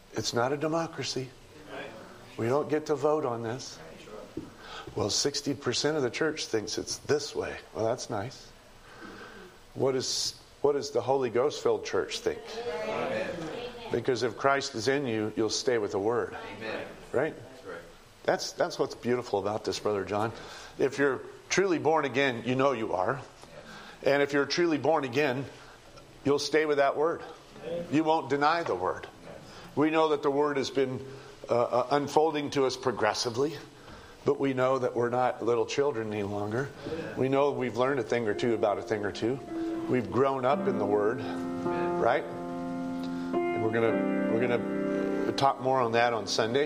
It's not a democracy. We don't get to vote on this. Well, 60% of the church thinks it's this way. Well, that's nice. What does the Holy Ghost-filled church think? Because if Christ is in you, you'll stay with the Word. Right? That's what's beautiful about this, Brother John. If you're truly born again, you know you are. And if you're truly born again, you'll stay with that Word. You won't deny the Word. We know that the Word has been unfolding to us progressively. But we know that we're not little children any longer. We know we've learned a thing or two about a thing or two. We've grown up in the Word, right? And we're gonna talk more on that on Sunday.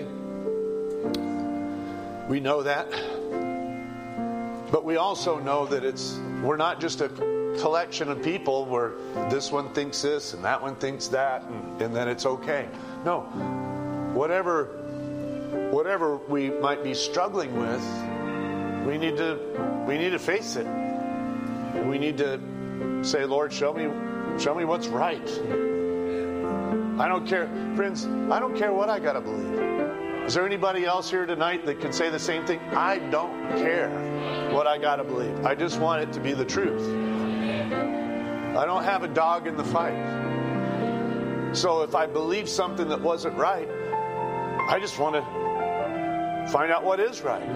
We know that, but we also know that we're not just a collection of people where this one thinks this and that one thinks that, and then it's okay. No, whatever we might be struggling with, we need to face it. We need to say, Lord, show me what's right. I don't care, friends, I don't care what I gotta believe. Is there anybody else here tonight that can say the same thing? I don't care what I gotta believe. I just want it to be the truth. I don't have a dog in the fight. So if I believe something that wasn't right, I just want to find out what is right.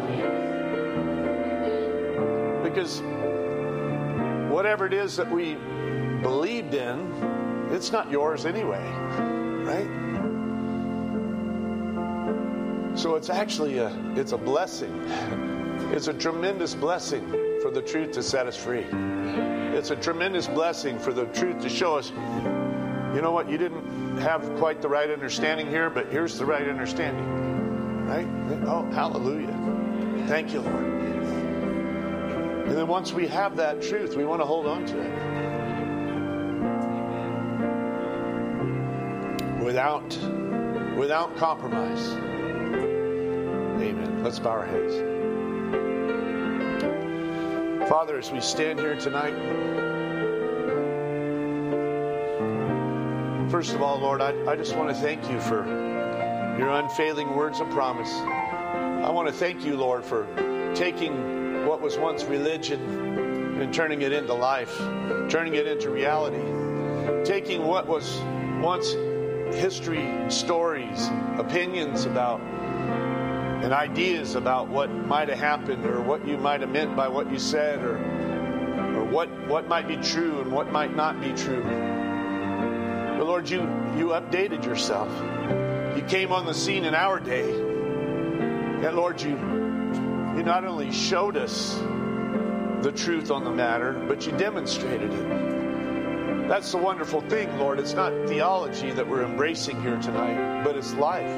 Because whatever it is that we believed in, it's not yours anyway, right? So it's actually it's a blessing. It's a tremendous blessing for the truth to set us free. It's a tremendous blessing for the truth to show us, you know what, you didn't have quite the right understanding here, but here's the right understanding. Right? Oh, hallelujah. Thank you, Lord. And then once we have that truth, we want to hold on to it. Without compromise. Amen. Let's bow our heads. Father, as we stand here tonight, first of all, Lord, I just want to thank you for your unfailing words of promise. I want to thank you, Lord, for taking what was once religion and turning it into life, turning it into reality, taking what was once history, stories, opinions about, and ideas about what might have happened or what you might have meant by what you said or what might be true and what might not be true. But Lord, you updated yourself. You came on the scene in our day. And Lord, you not only showed us the truth on the matter, but you demonstrated it. That's the wonderful thing, Lord. It's not theology that we're embracing here tonight, but it's life.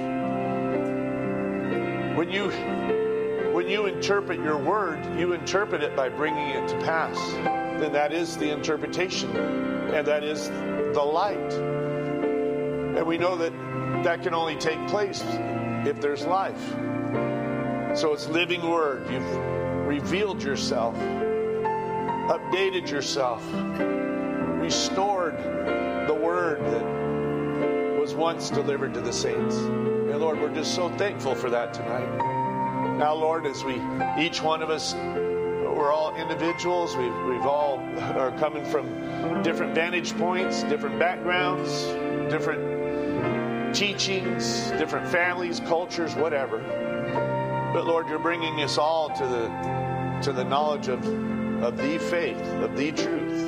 When you interpret your word, you interpret it by bringing it to pass. Then that is the interpretation, and that is the light. And we know that can only take place if there's life. So it's living word. You've revealed yourself, updated yourself, restored the word that was once delivered to the saints. And Lord, we're just so thankful for that tonight. Now, Lord, as each one of us, we're all individuals. We've all are coming from different vantage points, different backgrounds, different teachings, different families, cultures, whatever. But Lord, you're bringing us all to the knowledge of the faith, of the truth.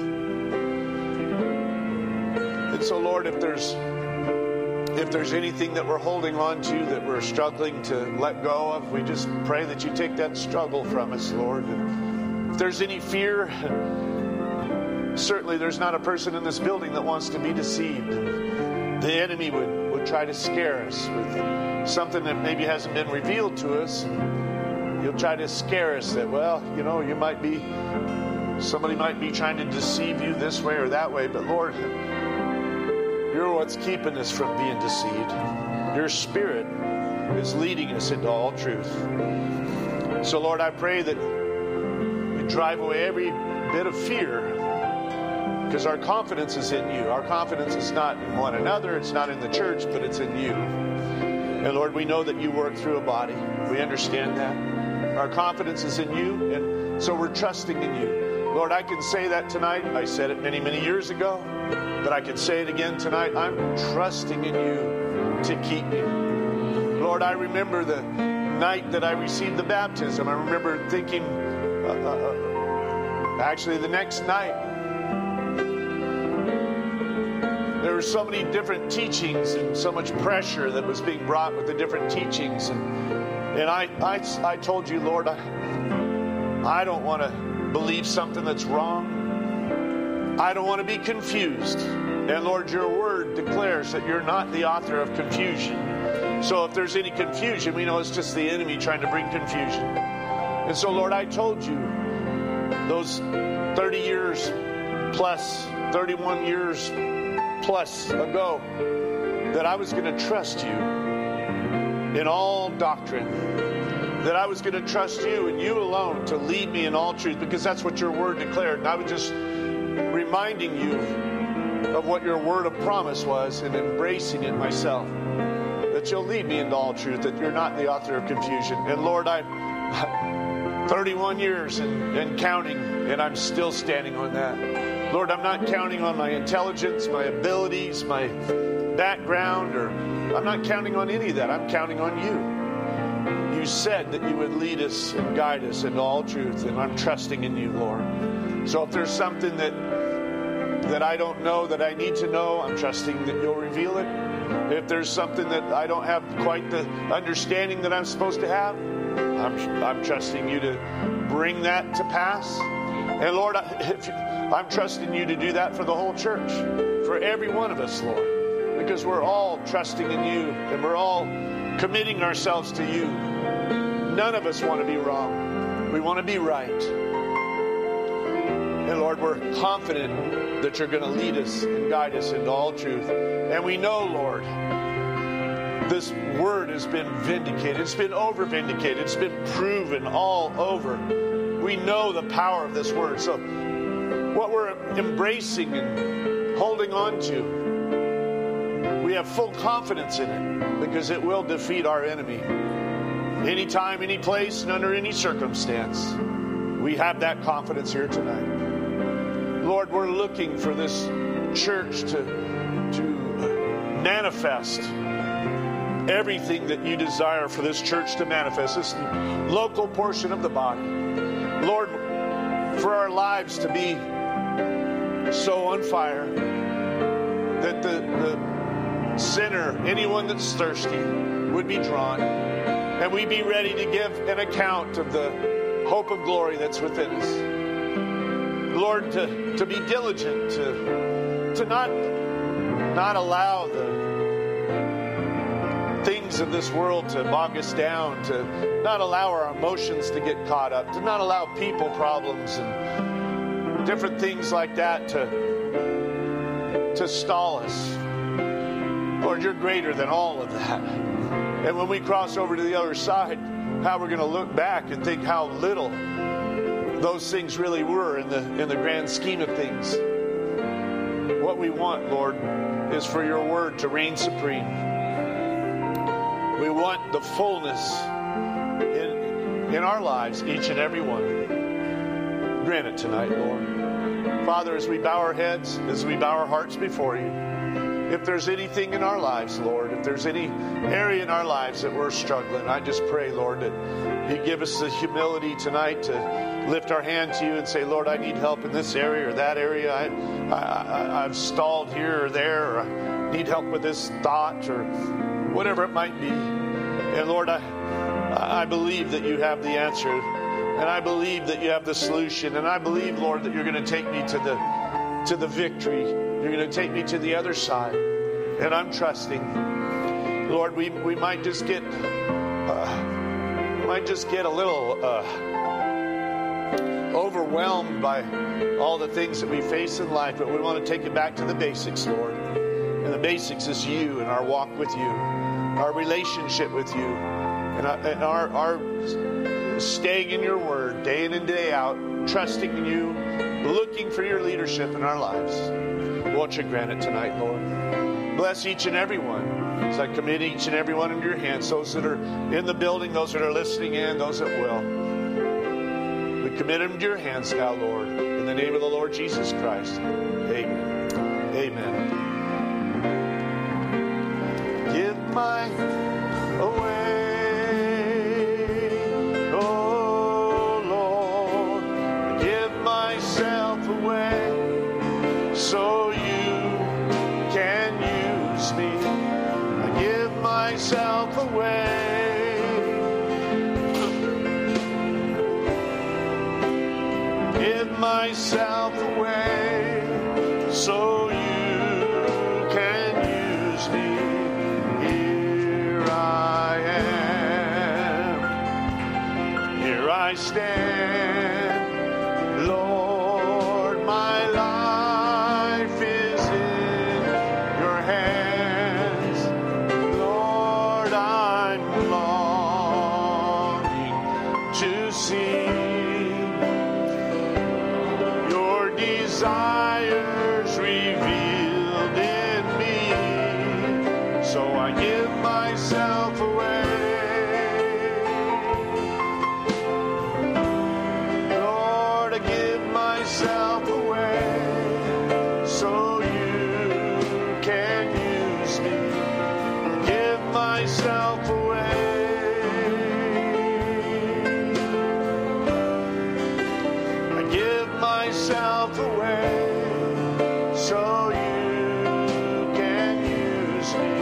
And so, Lord, if there's anything that we're holding on to that we're struggling to let go of, we just pray that you take that struggle from us, Lord. And if there's any fear, certainly there's not a person in this building that wants to be deceived. The enemy would try to scare us with something that maybe hasn't been revealed to us. He'll try to scare us that, well, somebody might be trying to deceive you this way or that way. But Lord, you're what's keeping us from being deceived. Your Spirit is leading us into all truth. So Lord, I pray that you drive away every bit of fear Because our confidence is in you. Our confidence is not in one another. It's not in the church, but it's in you. And Lord, we know that you work through a body. We understand that. Our confidence is in you, and so we're trusting in you. Lord, I can say that tonight. I said it many, many years ago, but I can say it again tonight. I'm trusting in you to keep me. Lord, I remember the night that I received the baptism. I remember thinking, actually the next night, there were so many different teachings and so much pressure that was being brought with the different teachings. And I told you, Lord, I don't want to believe something that's wrong. I don't want to be confused. And Lord, your word declares that you're not the author of confusion. So if there's any confusion, we know it's just the enemy trying to bring confusion. And so, Lord, I told you those 30 years plus, 31 years plus ago, that I was going to trust you in all doctrine, that I was going to trust you and you alone to lead me in all truth, because that's what your word declared. And I was just reminding you of what your word of promise was and embracing it myself, that you'll lead me into all truth, that you're not the author of confusion. And Lord, I'm 31 years and counting, and I'm still standing on that. Lord, I'm not counting on my intelligence, my abilities, my background, or I'm not counting on any of that. I'm counting on you. You said that you would lead us and guide us into all truth, and I'm trusting in you, Lord. So if there's something that I don't know, that I need to know, I'm trusting that you'll reveal it. If there's something that I don't have quite the understanding that I'm supposed to have, I'm trusting you to bring that to pass. And Lord, I'm trusting you to do that for the whole church, for every one of us, Lord, because we're all trusting in you and we're all committing ourselves to you. None of us want to be wrong. We want to be right. And Lord, we're confident that you're going to lead us and guide us into all truth. And we know, Lord, this word has been vindicated. It's been over-vindicated. It's been proven all over. We know the power of this word. So what we're embracing and holding on to, we have full confidence in it, because it will defeat our enemy. Anytime, any place, and under any circumstance. We have that confidence here tonight. Lord, we're looking for this church to manifest everything that you desire for this church to manifest, this local portion of the body. Lord, for our lives to be so on fire that the sinner, anyone that's thirsty, would be drawn, and we'd be ready to give an account of the hope of glory that's within us. Lord, to be diligent, to not allow the things of this world to bog us down, to not allow our emotions to get caught up, to not allow people problems and different things like that to stall us. Lord, you're greater than all of that. And when we cross over to the other side, how we're going to look back and think how little those things really were in the grand scheme of things. What we want, Lord, is for your word to reign supreme. We want the fullness in our lives, each and every one. Grant it tonight, Lord. Father, as we bow our heads, as we bow our hearts before you, if there's anything in our lives, Lord, if there's any area in our lives that we're struggling, I just pray, Lord, that you give us the humility tonight to lift our hand to you and say, Lord, I need help in this area or that area. I've stalled here or there, or I need help with this thought, or whatever it might be. And Lord, I believe that you have the answer, and I believe that you have the solution, and I believe, Lord, that you're going to take me to the victory. You're going to take me to the other side, and I'm trusting. Lord, we might just get a little overwhelmed by all the things that we face in life, but we want to take it back to the basics, Lord. And the basics is you and our walk with you, our relationship with you, and our staying in your word day in and day out, trusting in you, looking for your leadership in our lives. Won't you grant it tonight, Lord? Bless each and every one. As I commit each and every one into your hands, those that are in the building, those that are listening in, those that will. We commit them to your hands now, Lord. In the name of the Lord Jesus Christ. Amen. Amen. Give my away, oh Lord. Give myself away so you can use me. I give myself away. Give myself away so you can use me. Here I am. Here I stand. Lord, my life is in your hands. Lord, I'm longing to see your desires revealed in me. So I give myself away. Lord, I give myself away so you can use me. Give myself away. I give myself away so you can use me.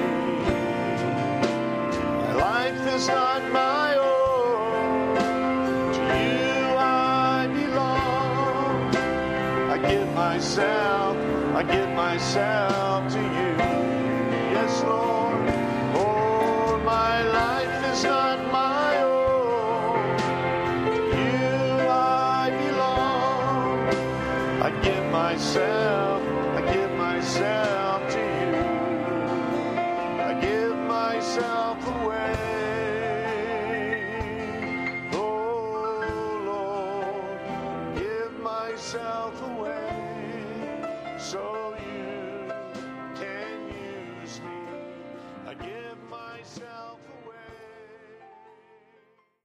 My life is not my own. To you I belong. I give myself to you. Yes, Lord. Oh, my life is not my own. To you I belong. I give myself to you. I give myself away. Oh Lord, give myself away so you can use me. I give myself away.